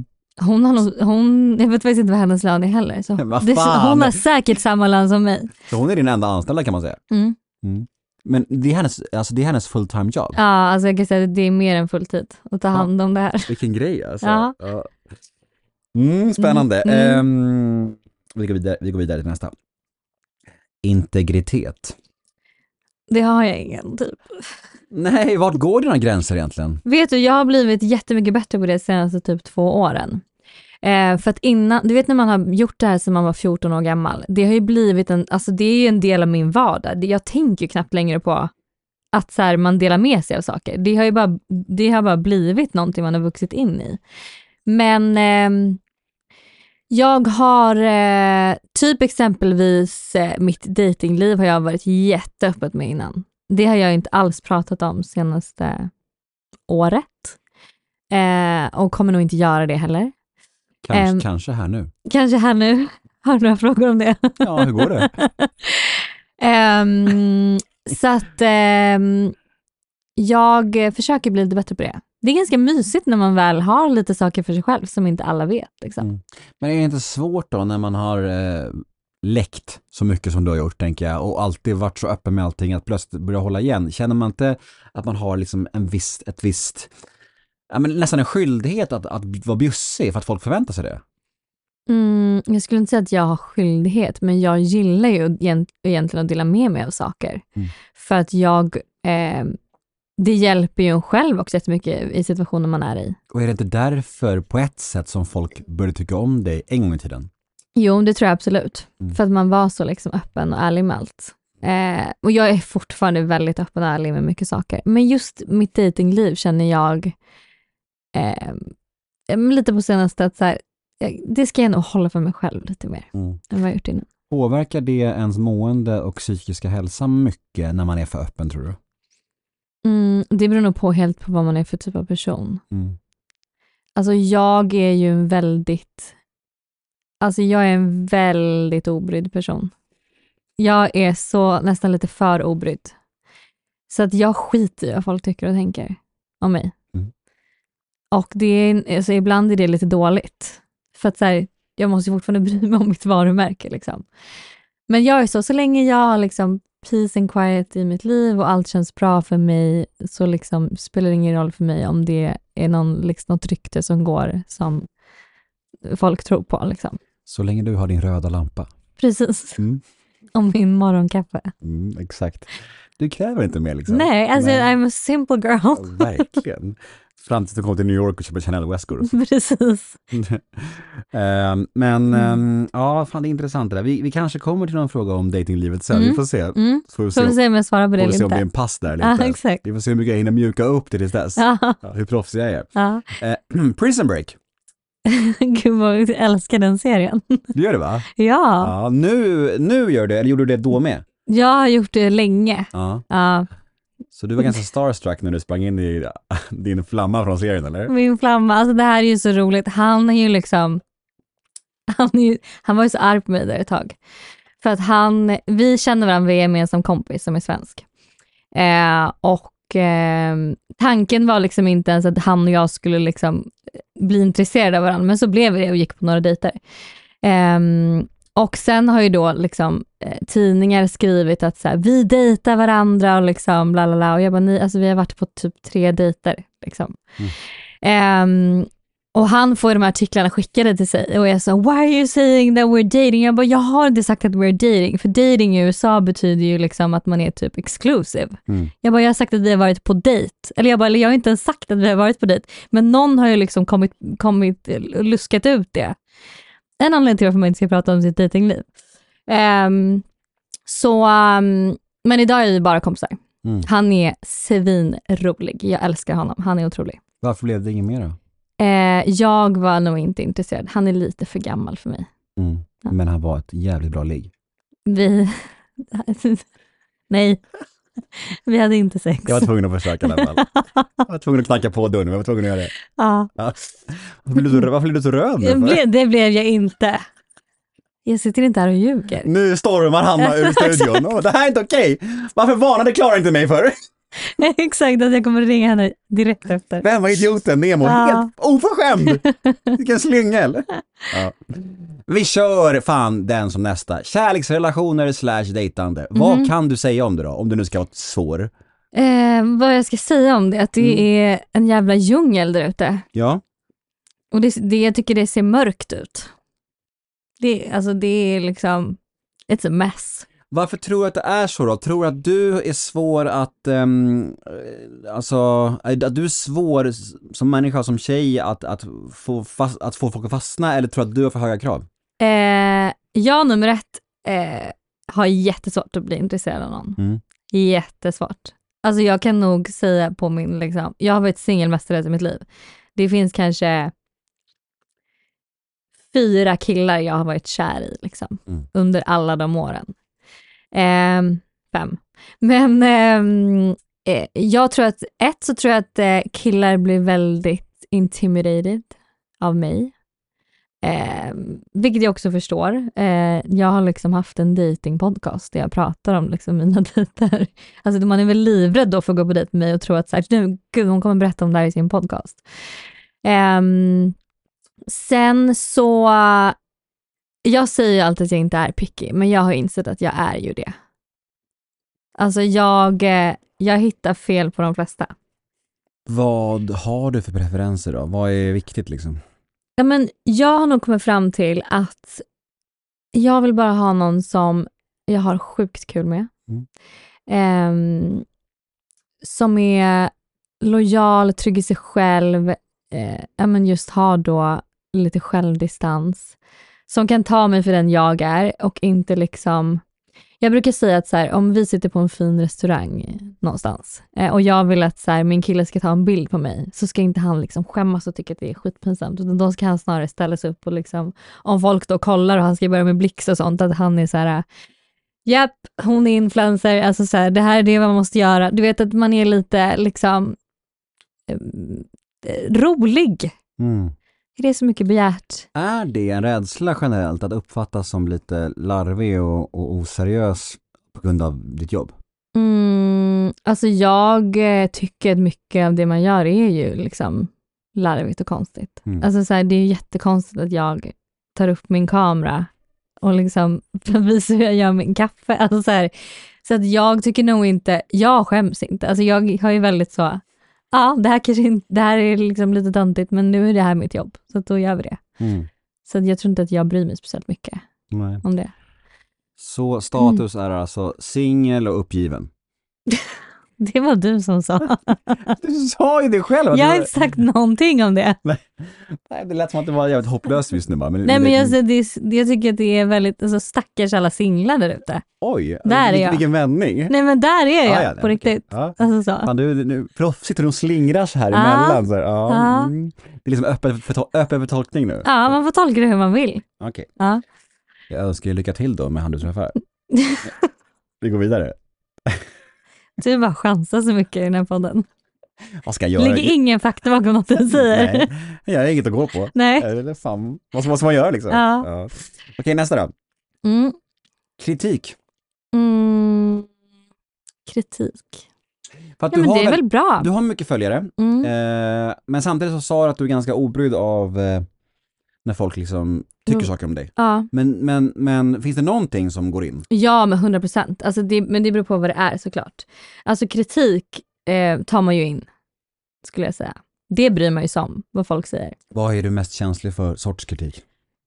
Jag vet faktiskt inte vad hennes lön är heller. Så hon har säkert samma lön som mig. Så hon är din enda anställda, kan man säga. Men det är hennes full-time jobb. Ja, alltså jag kan säga att det är mer än fulltid att ta hand om det här. Vilken grej alltså. Ja. Spännande. Vi går vidare till nästa. Integritet. Det har jag ingen typ. Nej, vart går dina gränser egentligen? Vet du, jag har blivit jättemycket bättre på det senaste typ 2 åren. För att innan, du vet när man har gjort det här sedan man var 14 år gammal, det har ju blivit det är ju en del av min vardag. Jag tänker ju knappt längre på att så här, man delar med sig av saker. Det har bara blivit någonting man har vuxit in i. Men Jag har typ exempelvis mitt datingliv har jag varit jätteöppet med innan. Det har jag inte alls pratat om senaste året. Och kommer nog inte göra det heller. Kanske här nu. Kanske här nu. Har du några frågor om det? Ja, hur går det? Så att jag försöker bli lite bättre på det. Det är ganska mysigt när man väl har lite saker för sig själv som inte alla vet. Liksom. Men är det inte svårt då när man har läckt så mycket som du har gjort, tänker jag, och alltid varit så öppen med allting att plötsligt börja hålla igen? Känner man inte att man har liksom ett visst nästan en skyldighet att vara bjussig för att folk förväntar sig det? Jag skulle inte säga att jag har skyldighet, men jag gillar ju egentligen att dela med mig av saker. För att det hjälper ju en själv också jättemycket i situationen man är i. Och är det inte därför på ett sätt som folk började tycka om dig en gång i tiden? Jo, det tror jag absolut. För att man var så liksom öppen och ärlig med allt. Och jag är fortfarande väldigt öppen och ärlig med mycket saker. Men just mitt datingliv känner jag lite på senaste att så här, det ska jag nog hålla för mig själv lite mer än vad jag gjort innan. Påverkar det ens mående och psykiska hälsa mycket när man är för öppen, tror du? Det beror nog på helt på vad man är för typ av person. Alltså jag är ju en väldigt obrydd person. Jag är så nästan lite för obrydd. Så att jag skiter i vad folk tycker och tänker om mig. Och det är, alltså ibland är det lite dåligt. För att så här, jag måste fortfarande bry mig om mitt varumärke liksom. Men jag är så länge jag har liksom peace and quiet i mitt liv och allt känns bra för mig, så liksom spelar det ingen roll för mig om det är något rykte som går som folk tror på liksom. Så länge du har din röda lampa. Precis. Om min morgonkaffe. Exakt. Du kräver inte mer liksom. Nej, alltså I'm a simple girl. Ja, verkligen. Fram tills du kommer till New York och köper Chanel-väskor. Precis. Ja, fan, det är intressant det där. Vi kanske kommer till någon fråga om datinglivet sen. Vi får se. Får vi se om jag svarar på det eller inte. Får vi se om det är en pass där eller inte. Exakt. Vi får se hur mycket jag hinner mjuka upp till dess. Hur proffsig jag är. Prison Break. Gud vad jag älskar den serien. Du gör det, va? Ja. Nu gör det, eller gjorde du det då med? Jag har gjort det länge. Ja. Så du var ganska starstruck när du sprang in i din flamma från serien, eller? Min flamma, alltså det här är ju så roligt. Han är ju liksom, han var ju så arg på mig där ett tag. För att vi känner varandra via en gemensam kompis som är svensk. Tanken var liksom inte ens att han och jag skulle liksom bli intresserade av varandra, men så blev det och gick på några dejter. Och sen har ju då liksom tidningar skrivit att så här, vi dejtar varandra och liksom bla bla bla, och jag bara alltså vi har varit på typ 3 dejter liksom. Och han får de här artiklarna skickade till sig och jag sa, why are you saying that we're dating? Jag bara, jag har inte sagt att we're dating, för dating i USA betyder ju liksom att man är typ exclusive. Jag bara, jag har sagt att vi har varit på dejt. Eller jag har inte ens sagt att vi har varit på dejt, men någon har ju liksom kommit luskat ut det. En anledning till varför man inte ska prata om sitt datingliv. Men idag är vi bara kompisar. Han är svinrolig. Jag älskar honom. Han är otrolig. Varför blev det inget mer då? Jag var nog inte intresserad. Han är lite för gammal för mig. Ja. Men han var ett jävligt bra ligg. Nej. Vi hade inte sex. Jag var tvungen att försöka i alla fall. Jag var tvungen att knacka på dörren. Jag var tvungen att göra det. Ja. Varför blev du så röd? Det blev jag inte. Jag sitter inte här och ljuger. Nu stormar Hanna ur studion. Det här är inte okej. Varför varnade Klara inte mig för? Exakt, att jag kommer att ringa henne direkt efter. Vem var idioten? Nemo? Helt oförskämd. Vilken slyngel. Ja. Vi kör fan den som nästa. Kärleksrelationer / dejtande. Vad kan du säga om det då? Om du nu ska vara svår. Vad jag ska säga om det, att det är en jävla djungel där ute. Ja. Och jag tycker det ser mörkt ut. Det är liksom, it's a mess. Varför tror du att det är så då? Tror du att du är svår att att du är svår som människa, som tjej att få folk att fastna, eller tror du att du har för höga krav? Jag nummer 1 har jättesvårt att bli intresserad av någon. Jättesvårt. Alltså jag kan nog säga på min liksom, jag har varit singelmästare i mitt liv. Det finns kanske 4 killar jag har varit kär i liksom, under alla de åren. 5. Men jag tror att killar blir väldigt intimidated av mig. Vilket jag också förstår. Jag har liksom haft en datingpodcast där jag pratar om liksom mina dejter. Alltså man är väl livrädd då för att gå på dejt med mig och tro att så här, gud, hon kommer berätta om det här i sin podcast. Sen så jag säger ju alltid att jag inte är picky, men jag har insett att jag är ju det. Alltså jag hittar fel på de flesta. Vad har du för preferenser då? Vad är viktigt liksom? Ja, men jag har nog kommit fram till att jag vill bara ha någon som jag har sjukt kul med. Som är lojal, trygg i sig själv. Men just har då lite självdistans. Som kan ta mig för den jag är och inte liksom... Jag brukar säga att så här, om vi sitter på en fin restaurang någonstans och jag vill att så här, min kille ska ta en bild på mig, så ska inte han liksom skämmas och tycka att det är skitpinsamt, utan då ska han snarare ställa sig upp och liksom, om folk då kollar och han ska börja med blixt och sånt, att han är så här: japp, hon är influencer, alltså så här, det här är det man måste göra. Du vet att man är lite liksom rolig. Det är så mycket begärt. Är det en rädsla generellt att uppfattas som lite larvig och oseriös på grund av ditt jobb? Alltså jag tycker att mycket av det man gör är ju liksom larvigt och konstigt. Alltså så här, det är jättekonstigt att jag tar upp min kamera och liksom visar hur jag gör min kaffe. Alltså så att jag tycker nog inte, jag skäms inte. Alltså jag har ju väldigt så... Ja, det här är liksom lite töntigt, men nu är det här mitt jobb. Så då gör vi det. Så jag tror inte att jag bryr mig speciellt mycket om det. Så status är alltså singel och uppgiven? Det var du som sa. Du sa ju det själv. Jag har inte sagt någonting om det. Nej, det lät som att det var jävligt hopplöst just nu bara. Men jag tycker att det är väldigt, alltså, stackars alla singlar där ute. Oj, där är jag. Vilken vändning. Nej, men där är jag på riktigt. Ja. Alltså så. Fan, nu sitter du och slingrar så här emellan. Så här. Det är liksom öppen för tolkning nu. Ja, man får tolka det hur man vill. Okej. Ja. Jag önskar lycka till då med han du träffar. Vi går vidare. Du bara chansar så mycket i den här podden. Vad ska jag göra? Ligger ingen fakta bakom något du säger. Nej, jag har inget att gå på. Nej. Eller fan, vad ska man göra liksom? Ja. Okej, nästa då. Kritik. Kritik. För att men det är väl bra. Du har mycket följare. Men samtidigt så sa du att du är ganska obrydd av när folk liksom tycker saker om dig. Ja. Men finns det någonting som går in? Ja, med 100%. Alltså men det beror på vad det är såklart. Alltså kritik tar man ju in, skulle jag säga. Det bryr man ju om, vad folk säger. Vad är du mest känslig för sorts kritik?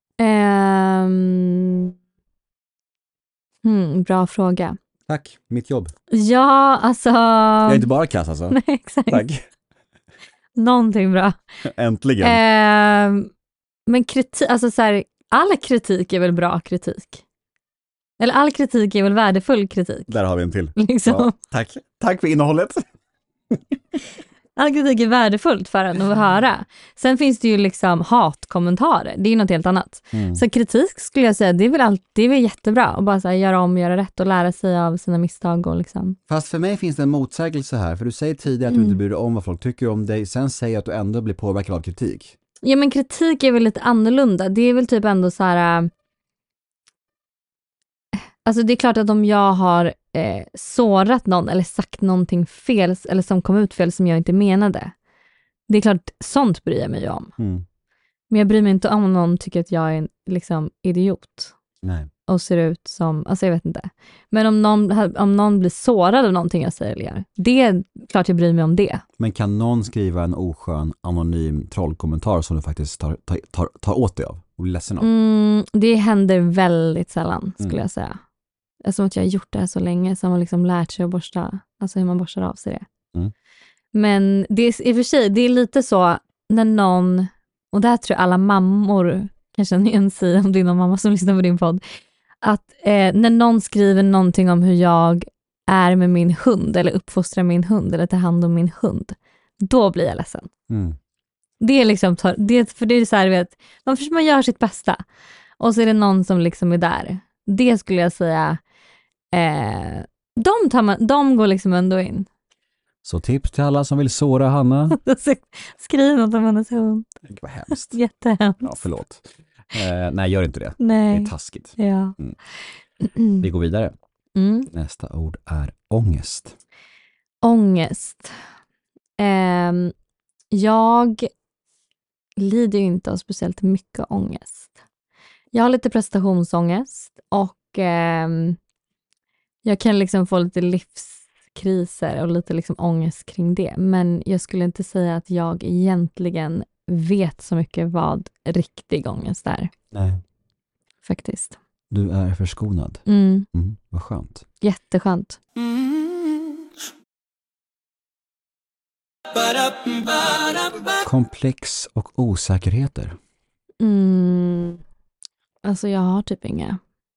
Bra fråga. Tack, mitt jobb. Ja, alltså... Jag är inte bara kass alltså. Nej, exakt. Tack. Någonting bra. Äntligen. Men kritik, alltså så här, all kritik är väl bra kritik? Eller all kritik är väl värdefull kritik? Där har vi en till. Liksom. Ja, tack. Tack för innehållet. All kritik är värdefullt för en att höra. Sen finns det ju liksom hatkommentarer. Det är något helt annat. Så kritik skulle jag säga, det är väl jättebra. Att bara så här, göra om, göra rätt och lära sig av sina misstag. Och liksom. Fast för mig finns det en motsägelse här. För du säger tidigare att du inte bryr dig om vad folk tycker om dig. Sen säger att du ändå blir påverkad av kritik. Ja, men kritik är väl lite annorlunda. Det är väl typ ändå så här... Alltså det är klart att om jag har sårat någon eller sagt någonting fel eller som kom ut fel som jag inte menade. Det är klart, sånt bryr jag mig om. Men jag bryr mig inte om någon tycker att jag är en liksom idiot. Nej. Och ser ut som, alltså jag vet inte. Men om någon blir sårad av någonting jag säger eller gör, det är klart jag bryr mig om det. Men kan någon skriva en oskön, anonym trollkommentar som du faktiskt tar åt dig av och blir ledsen av? Det händer väldigt sällan, skulle jag säga. Som att jag har gjort det här så länge, som har liksom lärt sig att borsta, alltså hur man borstar av sig det. Men det är, i och för sig, det är lite så när någon, och där tror jag alla mammor kan känna igen sig, om det är någon mamma som lyssnar på din podd, att när någon skriver någonting om hur jag är med min hund eller uppfostrar min hund eller tar hand om min hund, då blir jag ledsen. Det är liksom, för det är så här, vet, man gör sitt bästa och så är det någon som liksom är där. Det skulle jag säga, de går liksom ändå in. Så tips till alla som vill såra Hanna. Skriv något om hennes hund. Det var hemskt. Jättehemskt. Ja, förlåt. Nej, gör inte det. Nej. Det är taskigt. Ja. Vi går vidare. Nästa ord är ångest. Ångest. Jag lider ju inte av speciellt mycket ångest. Jag har lite prestationsångest och jag kan liksom få lite livskriser och lite liksom ångest kring det. Men jag skulle inte säga att jag egentligen vet så mycket vad riktig ångest är. Nej. Faktiskt. Du är förskonad. Vad skönt. Jätteskönt. Komplex och osäkerheter. Alltså jag har typ inga.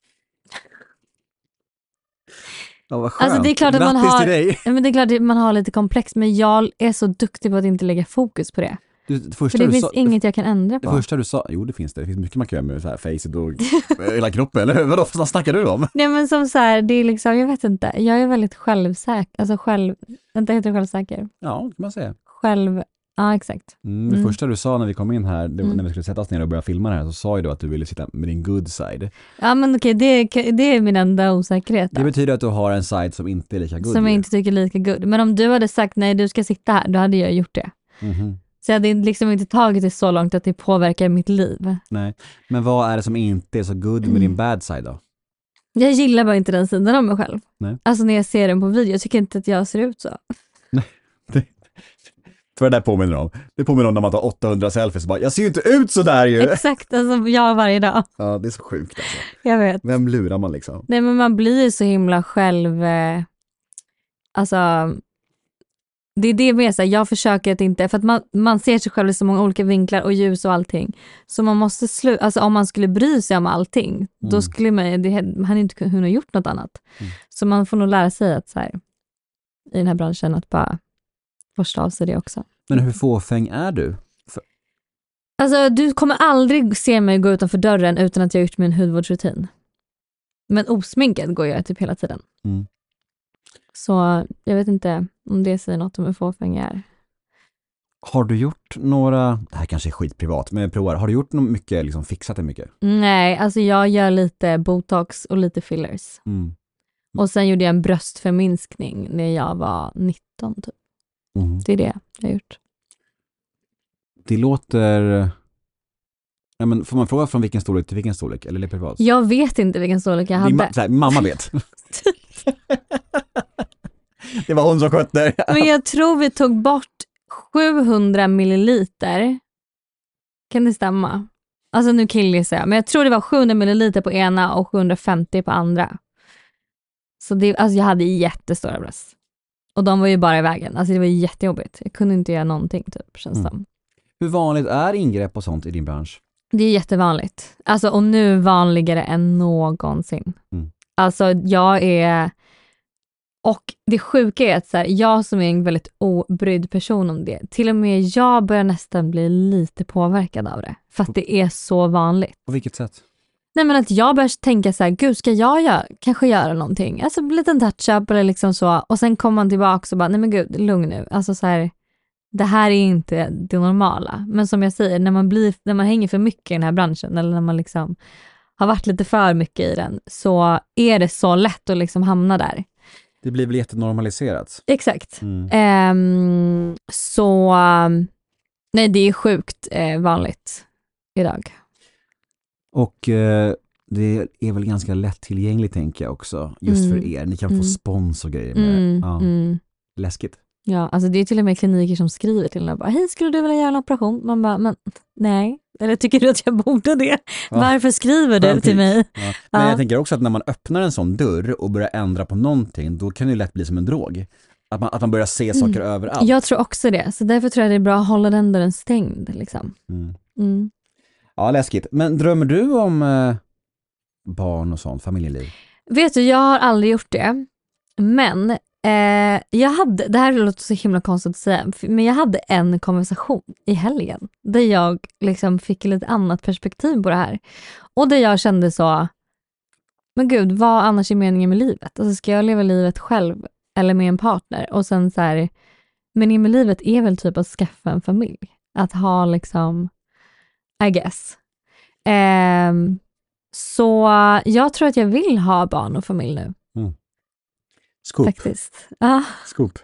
Ja, vad skönt. Alltså det är klart att man Grattis har, till dig. men det är klart att man har lite komplex, men jag är så duktig på att inte lägga fokus på det. För det finns inget jag kan ändra på. Det första du sa, jo det finns mycket man kan göra med så här facet och hela kroppen, eller vadå, vad snackar du om? Nej men som så här, det är liksom, jag vet inte, jag är väldigt självsäker, alltså heter det självsäker? Ja, kan man säga. Ja exakt. Det första du sa när vi kom in här, när vi skulle sätta oss ner och börja filma det här, så sa ju du att du ville sitta med din good side. Ja men okej, det är min enda osäkerhet då. Det betyder att du har en side som inte är lika good. Som jag inte tycker är lika good. Men om du hade sagt nej, du ska sitta här, då hade jag gjort det. Så jag hade liksom inte tagit det så långt att det påverkar mitt liv. Nej, men vad är det som inte är så good med din bad side då? Jag gillar bara inte den sidan av mig själv. Nej. Alltså när jag ser den på video, jag tycker inte att jag ser ut så. Nej, det där påminner om. Det påminner om när man tar 800 selfies och bara, jag ser ju inte ut så där ju. Exakt, alltså jag varje dag. Ja, det är så sjukt alltså. Jag vet. Vem lurar man liksom? Nej men man blir så himla själv, alltså det är det med så här, jag försöker att inte, för att man ser sig själv i så många olika vinklar och ljus och allting. Så man måste alltså om man skulle bry sig om allting, då skulle man inte kunna gjort något annat. Så man får nog lära sig att så här, i den här branschen att bara första av sig det också. Men hur fåfäng är du? Alltså du kommer aldrig se mig gå utanför dörren utan att jag har gjort min hudvårdsrutin. Men osminkad går jag typ hela tiden. Så jag vet inte om det säger något om hur fåfäng är. Har du gjort några, det här kanske är skitprivat, men jag provar. Har du gjort något mycket, liksom fixat det mycket? Nej, alltså jag gör lite botox och lite fillers. Och sen gjorde jag en bröstförminskning när jag var 19 typ. Det är det jag har gjort. Det låter... Ja, men får man fråga från vilken storlek till vilken storlek? Eller är det privat? Jag vet inte vilken storlek jag hade. Mamma vet. Det var hon som skötte. Men jag tror vi tog bort 700 milliliter. Kan det stämma? Alltså nu killgissar jag. Men jag tror det var 700 milliliter på ena och 750 på andra. Så det, alltså jag hade jättestora bröst. Och de var ju bara i vägen. Alltså det var jättejobbigt. Jag kunde inte göra någonting typ, känns det. Hur vanligt är ingrepp och sånt i din bransch? Det är jättevanligt. Alltså, och nu vanligare än någonsin. Alltså jag är... Och det sjuka är att så här, jag som är en väldigt obrydd person om det, till och med jag börjar nästan bli lite påverkad av det. För att det är så vanligt. På vilket sätt? Nej men att jag börjar tänka så här, gud ska jag kanske göra någonting? Alltså en liten touch-up eller liksom så. Och sen kommer man tillbaka och bara, nej men gud, lugn nu. Alltså så här, det här är inte det normala. Men som jag säger, när man hänger för mycket i den här branschen eller när man liksom har varit lite för mycket i den, så är det så lätt att liksom hamna där. Det blir väl jättenormaliserat. Exakt. Så nej, det är sjukt vanligt idag. Och det är väl ganska lättillgängligt tänker jag också. Just för er. Ni kan få spons och grejer med det. Läskigt. Ja, alltså det är till och med kliniker som skriver till en bara, hej, skulle du vilja göra en operation? Man bara, men nej. Eller tycker du att jag borde det? Varför skriver du till mig? Ja. Men jag tänker också att när man öppnar en sån dörr och börjar ändra på någonting, då kan det ju lätt bli som en drog. Att man börjar se saker överallt. Jag tror också det. Så därför tror jag det är bra att hålla den dörren stängd. Liksom. Ja, läskigt. Men drömmer du om barn och sånt, familjeliv? Vet du, jag har aldrig gjort det. Men Det här låter så himla konstigt att säga, men jag hade en konversation i helgen där jag liksom fick lite annat perspektiv på det här. Och där jag kände så, men gud, vad annars är meningen med livet? Alltså ska jag leva livet själv eller med en partner? Och sen så här, meningen med livet är väl typ att skaffa en familj. Att ha liksom, I guess. Så jag tror att jag vill ha barn och familj nu. Scoop. Faktiskt. Scoop.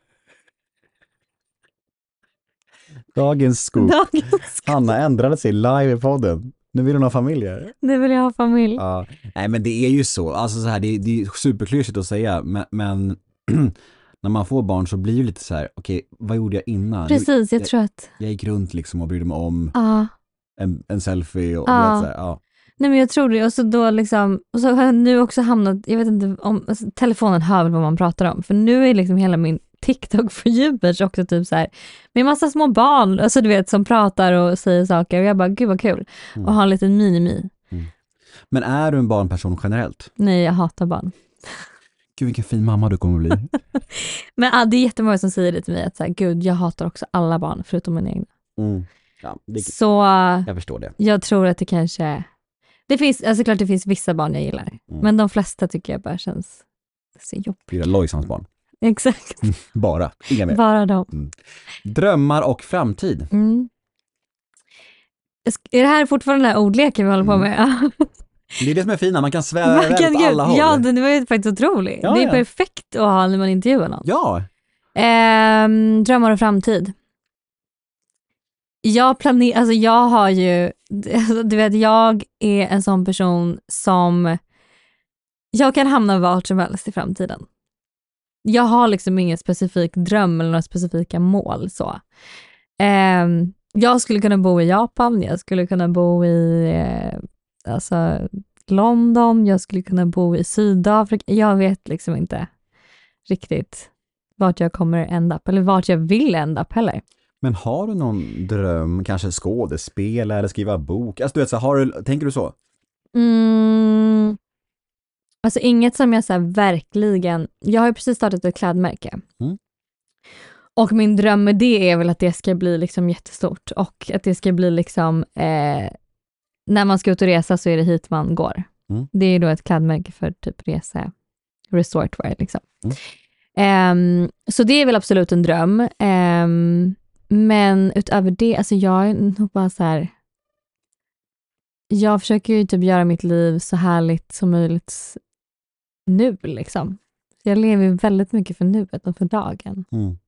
Dagens scoop. Hanna ändrade sig live i podden. Nu vill hon ha familjer. Nu vill jag ha familj. Ja. Nej, men det är ju så. Alltså så här, det är superklyschigt att säga. Men när man får barn så blir det lite så här, okej, vad gjorde jag innan? Precis, jag tror att... Jag gick runt liksom och brydde mig om en selfie och vet, så här, Nej, men jag tror det. Och så då liksom, och så har jag nu också hamnat, jag vet inte om, alltså, telefonen hör väl vad man pratar om. För nu är liksom hela min TikTok för djupet också typ så här, med massa små barn, alltså du vet, som pratar och säger saker. Och jag bara, gud vad kul. Och ha en liten mini. Men är du en barnperson generellt? Nej, jag hatar barn. Gud, vilken fin mamma du kommer bli. Men det är jättemånga som säger det till mig, att så här, gud, jag hatar också alla barn förutom min egen. Ja, så jag förstår det. Jag tror att det kanske... Det finns, alltså klart det finns vissa barn jag gillar. Men de flesta tycker jag bara känns så jobbigt. Blir det Lojsans barn? Exakt. Bara, inga mer. Bara dem. Drömmar och framtid. Är det här fortfarande den här ordleken vi håller på med? Det är det som är fina, man kan svära åt alla håll. Ja, det var ju faktiskt otroligt. Ja, det är perfekt att ha när man intervjuar någon. Ja. Drömmar och framtid. Alltså jag har ju, du vet, jag är en sån person som jag kan hamna vart som helst i framtiden. Jag har liksom ingen specifik dröm eller några specifika mål så. Jag skulle kunna bo i Japan, jag skulle kunna bo i alltså London, jag skulle kunna bo i Sydafrika. Jag vet liksom inte riktigt vart jag kommer ända upp eller vart jag vill ända upp heller. Men har du någon dröm, kanske skådespela eller skriva bok? Alltså du vet, så tänker du så? Alltså inget som jag så här verkligen... Jag har ju precis startat ett klädmärke. Och min dröm med det är väl att det ska bli liksom jättestort. Och att det ska bli liksom... när man ska ut och resa så är det hit man går. Det är då ett klädmärke för typ resa, resortwear liksom. Så det är väl absolut en dröm. Men utöver det, alltså jag är nog bara så här... Jag försöker ju typ göra mitt liv så härligt som möjligt nu liksom. Jag lever ju väldigt mycket för nuet och för dagen.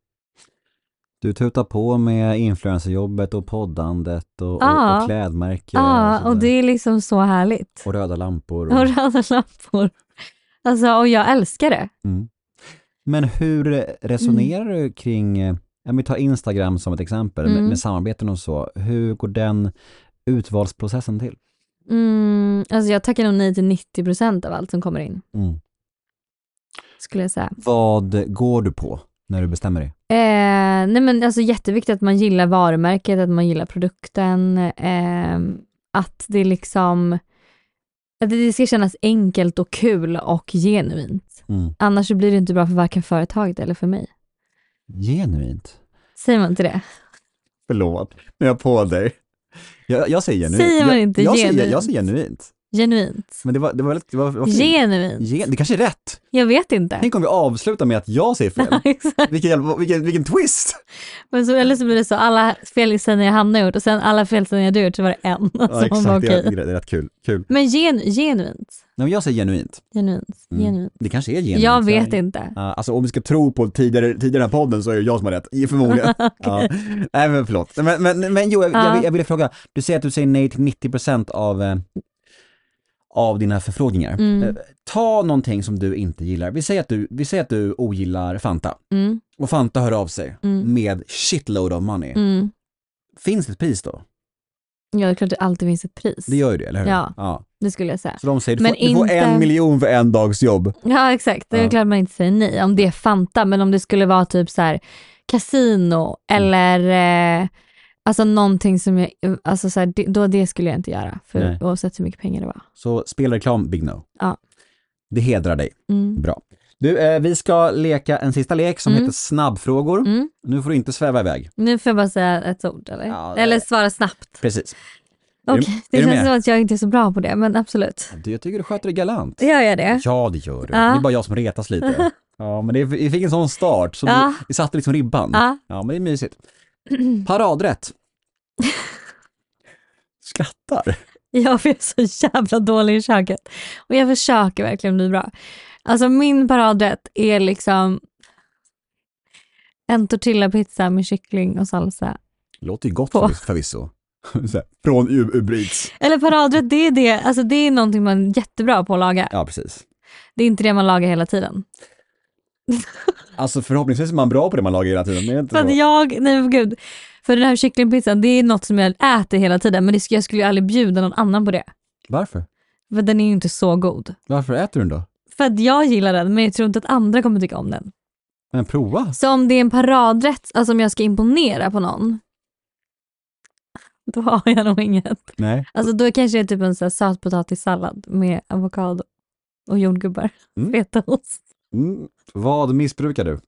Du tutar på med influencerjobbet och poddandet och klädmärke. Ja, och det är liksom så härligt. Och röda lampor. Och röda lampor. Alltså, och jag älskar det. Men hur resonerar du kring... Jag vill ta Instagram som ett exempel med samarbeten och så. Hur går den utvalsprocessen till? Alltså jag tackar nog nej till 90% av allt som kommer in. Skulle jag säga. Vad går du på när du bestämmer dig? Nej men alltså jätteviktigt att man gillar varumärket, att man gillar produkten. Att det liksom... Att det ska kännas enkelt och kul och genuint. Annars så blir det inte bra för varken företaget eller för mig. Genuint? Säger man inte det? Förlåt, nu är jag på dig. Jag säger genuint. Säger man inte genuint? Jag säger genuint. Genuint. Men det var genuint. Det kanske är rätt. Jag vet inte. Tänk om vi avslutar med att jag säger fel. Exakt. Vilken twist. Men så, eller så blir det så, alla felsägningar Hanna gjort och sen alla felsägningar du gjort så var det en. Ja, exakt, det är rätt kul. Men genuint. Nej, men jag säger genunt. Genuint. Det kanske är genuint. Jag vet inte. Alltså om vi ska tro på tidigare den här podden så är det jag som har rätt. Förmodligen. Okay. Ja. Nej men förlåt. Men jo, jag ville fråga. Du säger att du säger nej till 90% av dina förfrågningar. Ta någonting som du inte gillar. Vi säger att du ogillar Fanta. Och Fanta hör av sig med shitload of money. Finns det ett pris då? Ja, det är klart det alltid finns ett pris. Det gör ju det, eller hur? Ja. Det skulle jag säga. Så de säger, du får 1 miljon för en dags jobb. Ja, exakt. Det är klart man inte säger nej. Om det är Fanta, men om det skulle vara typ så här kasino eller alltså någonting som jag, alltså så här, då det skulle jag inte göra. För oavsett hur mycket pengar det var. Så spelreklam, big no. Ja. Det hedrar dig. Bra. Du, vi ska leka en sista lek som heter snabbfrågor. Nu får du inte sväva iväg. Nu får jag bara säga ett ord, eller? Ja, eller svara snabbt. Precis. Okej, det känns som att jag inte är så bra på det, men absolut. Jag tycker du sköter det galant. Gör jag det? Ja, det gör du. Det är bara jag som retas lite. Ja, men vi fick en sån start, så vi satte liksom ribban. Ja, men det är mysigt. Paradrätt. Skrattar. Jag är så jävla dålig i köket. Och jag försöker verkligen bli bra. Alltså min paradrätt är liksom en tortillapizza med kyckling och salsa. Låter ju gott förvisso. Från Uber Eats. Eller paradrätt, det är det. Alltså det är någonting man är jättebra på att laga. Ja, precis. Det är inte det man lagar hela tiden. Alltså förhoppningsvis är man bra på det man lagar hela tiden. Men inte nej gud. För den här kycklingpizzan, det är något som jag äter hela tiden. Men jag skulle ju aldrig bjuda någon annan på det. Varför? För den är ju inte så god. Varför äter du den då? För att jag gillar den, men jag tror inte att andra kommer tycka om den. Men prova. Så om det är en paradrätt, alltså om jag ska imponera på någon, då har jag nog inget. Nej. Alltså då kanske det är typ en så här sötpotatissallad med avokado och jordgubbar. Fetaost. Vad missbrukar du?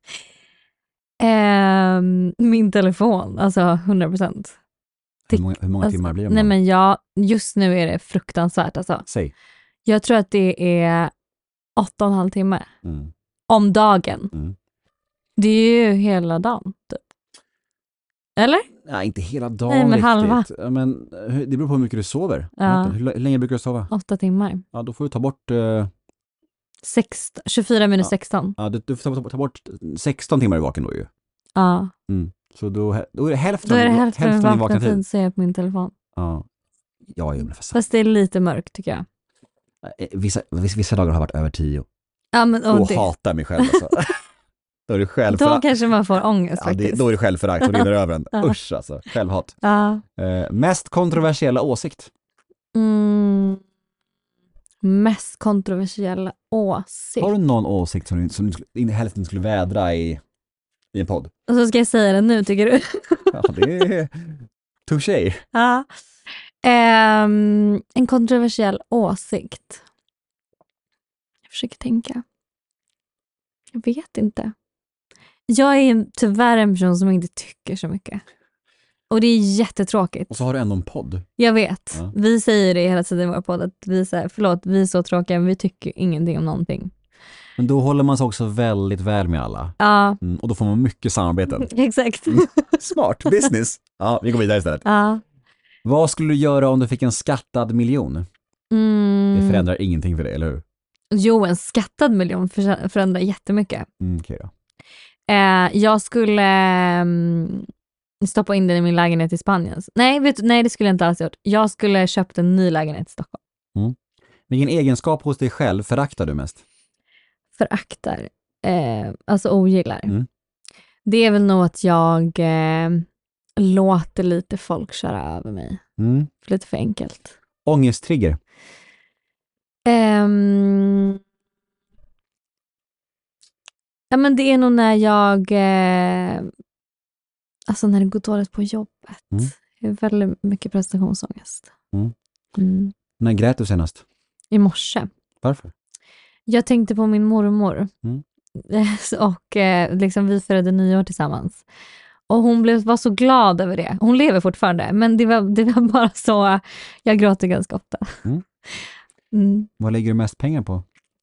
Min telefon, alltså 100%. Hur många timmar blir det? Nej men just nu är det fruktansvärt alltså. Säg. Jag tror att det är 8,5 timme om dagen. Det är ju hela dagen typ. Eller? Nej, inte hela dagen. Nej, men riktigt. halva. Men det beror på hur mycket du sover. Ja. Hur länge brukar du sova? 8 timmar. Ja, då får du ta bort 24 minus 16. Ja, du får ta bort 16 timmar i vaken då ju. Ja. Så då är det hälften. Då är det hälften av vakna tid. Så jag på min telefon. Ja. Ja, jag ungefär. Fast det är lite mörkt tycker jag. Vissa dagar har varit över 10. Ja, men då hatar jag mig själv alltså. Då är det självförakt. Då kanske man får ångest faktiskt. Då är det självförakt och rinner över en. Usch alltså, självhat. Ja. Mest kontroversiella åsikt? Mest kontroversiella åsikt? Har du någon åsikt som du helst inte skulle vädra i en podd? Och så ska jag säga det nu, tycker du? Ja, det är touché. Ja. En kontroversiell åsikt. Jag försöker tänka. Jag vet inte. Jag är tyvärr en person som inte tycker så mycket. Och det är jättetråkigt. Och så har du ändå en podd. Jag vet. Ja. Vi säger det hela tiden i vår podd. Att vi är så tråkiga, men vi tycker ingenting om någonting. Men då håller man sig också väldigt väl med alla. Ja. Och då får man mycket samarbeten. Exakt. Smart business. Ja, vi går vidare istället. Ja. Vad skulle du göra om du fick en skattad miljon? Det förändrar ingenting för dig, eller hur? Jo, en skattad miljon förändrar jättemycket. Okej då. Jag skulle stoppa in den i min lägenhet i Spanien. Nej, det skulle jag inte alls gjort. Jag skulle köpt en ny lägenhet i Stockholm. Vilken egenskap hos dig själv föraktar du mest? Föraktar? Alltså ogillar. Det är väl nog att jag låter lite folk köra över mig. Lite för enkelt. Ångesttrigger? Ja, men det är nog när jag alltså när det går dåligt på jobbet. Det är väldigt mycket prestationsångest. När grät du senast? I morse. Varför? Jag tänkte på min mormor. Och liksom vi firade nyår tillsammans. Och hon var så glad över det. Hon lever fortfarande, men det var bara så. Jag gråter ganska ofta. Vad lägger du mest pengar på?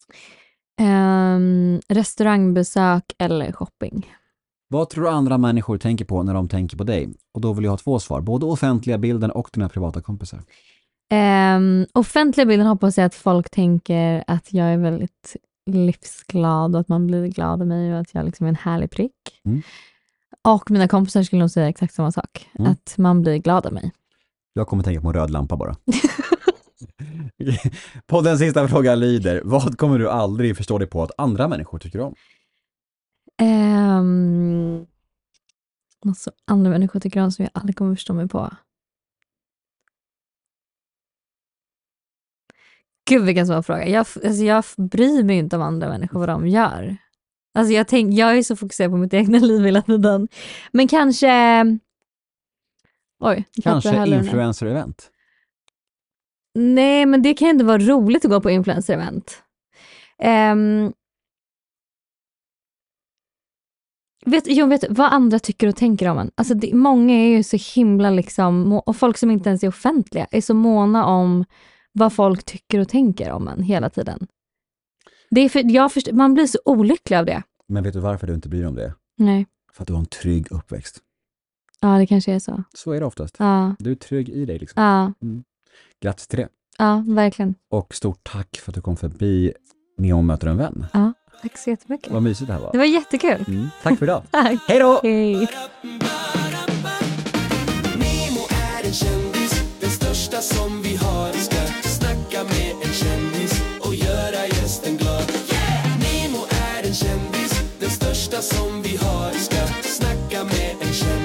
Restaurangbesök eller shopping. Vad tror du andra människor tänker på när de tänker på dig? Och då vill jag ha 2 svar. Både offentliga bilden och dina privata kompisar. Offentliga bilden hoppas jag att folk tänker att jag är väldigt livsglad och att man blir glad av mig och att jag liksom är en härlig prick. Och mina kompisar skulle nog säga exakt samma sak. Att man blir glad av mig. Jag kommer tänka på en röd lampa bara. På den sista frågan lyder: vad kommer du aldrig förstå dig på att andra människor tycker om? Alltså, andra människor tycker om som jag aldrig kommer förstå mig på. Gud, vilken svår fråga. Jag bryr mig inte om andra människor vad de gör. Alltså jag är så fokuserad på mitt egna liv hela tiden. Men kanske influencer-event? Nej, men det kan inte vara roligt att gå på influencer-event. Vet vad andra tycker och tänker om en. Alltså många är ju så himla liksom, och folk som inte ens är offentliga är så måna om vad folk tycker och tänker om en hela tiden. Det är man blir så olycklig av det. Men vet du varför du inte bryr dig om det? Nej. För att du har en trygg uppväxt. Ja, det kanske är så. Så är det oftast. Ja. Du är trygg i dig liksom. Ja. Grattis till det. Ja, verkligen. Och stort tack för att du kom förbi Nemo möter en vän. Ja, tack så jättemycket. Vad mysigt det här var. Det var jättekul. Tack för idag. Tack. Hej då! Hej. Nemo är en kändis, den största som vi har. Ska snacka med en kändis och göra gästen glad. Nemo är en kändis, den största som vi har. Ska snacka med en kändis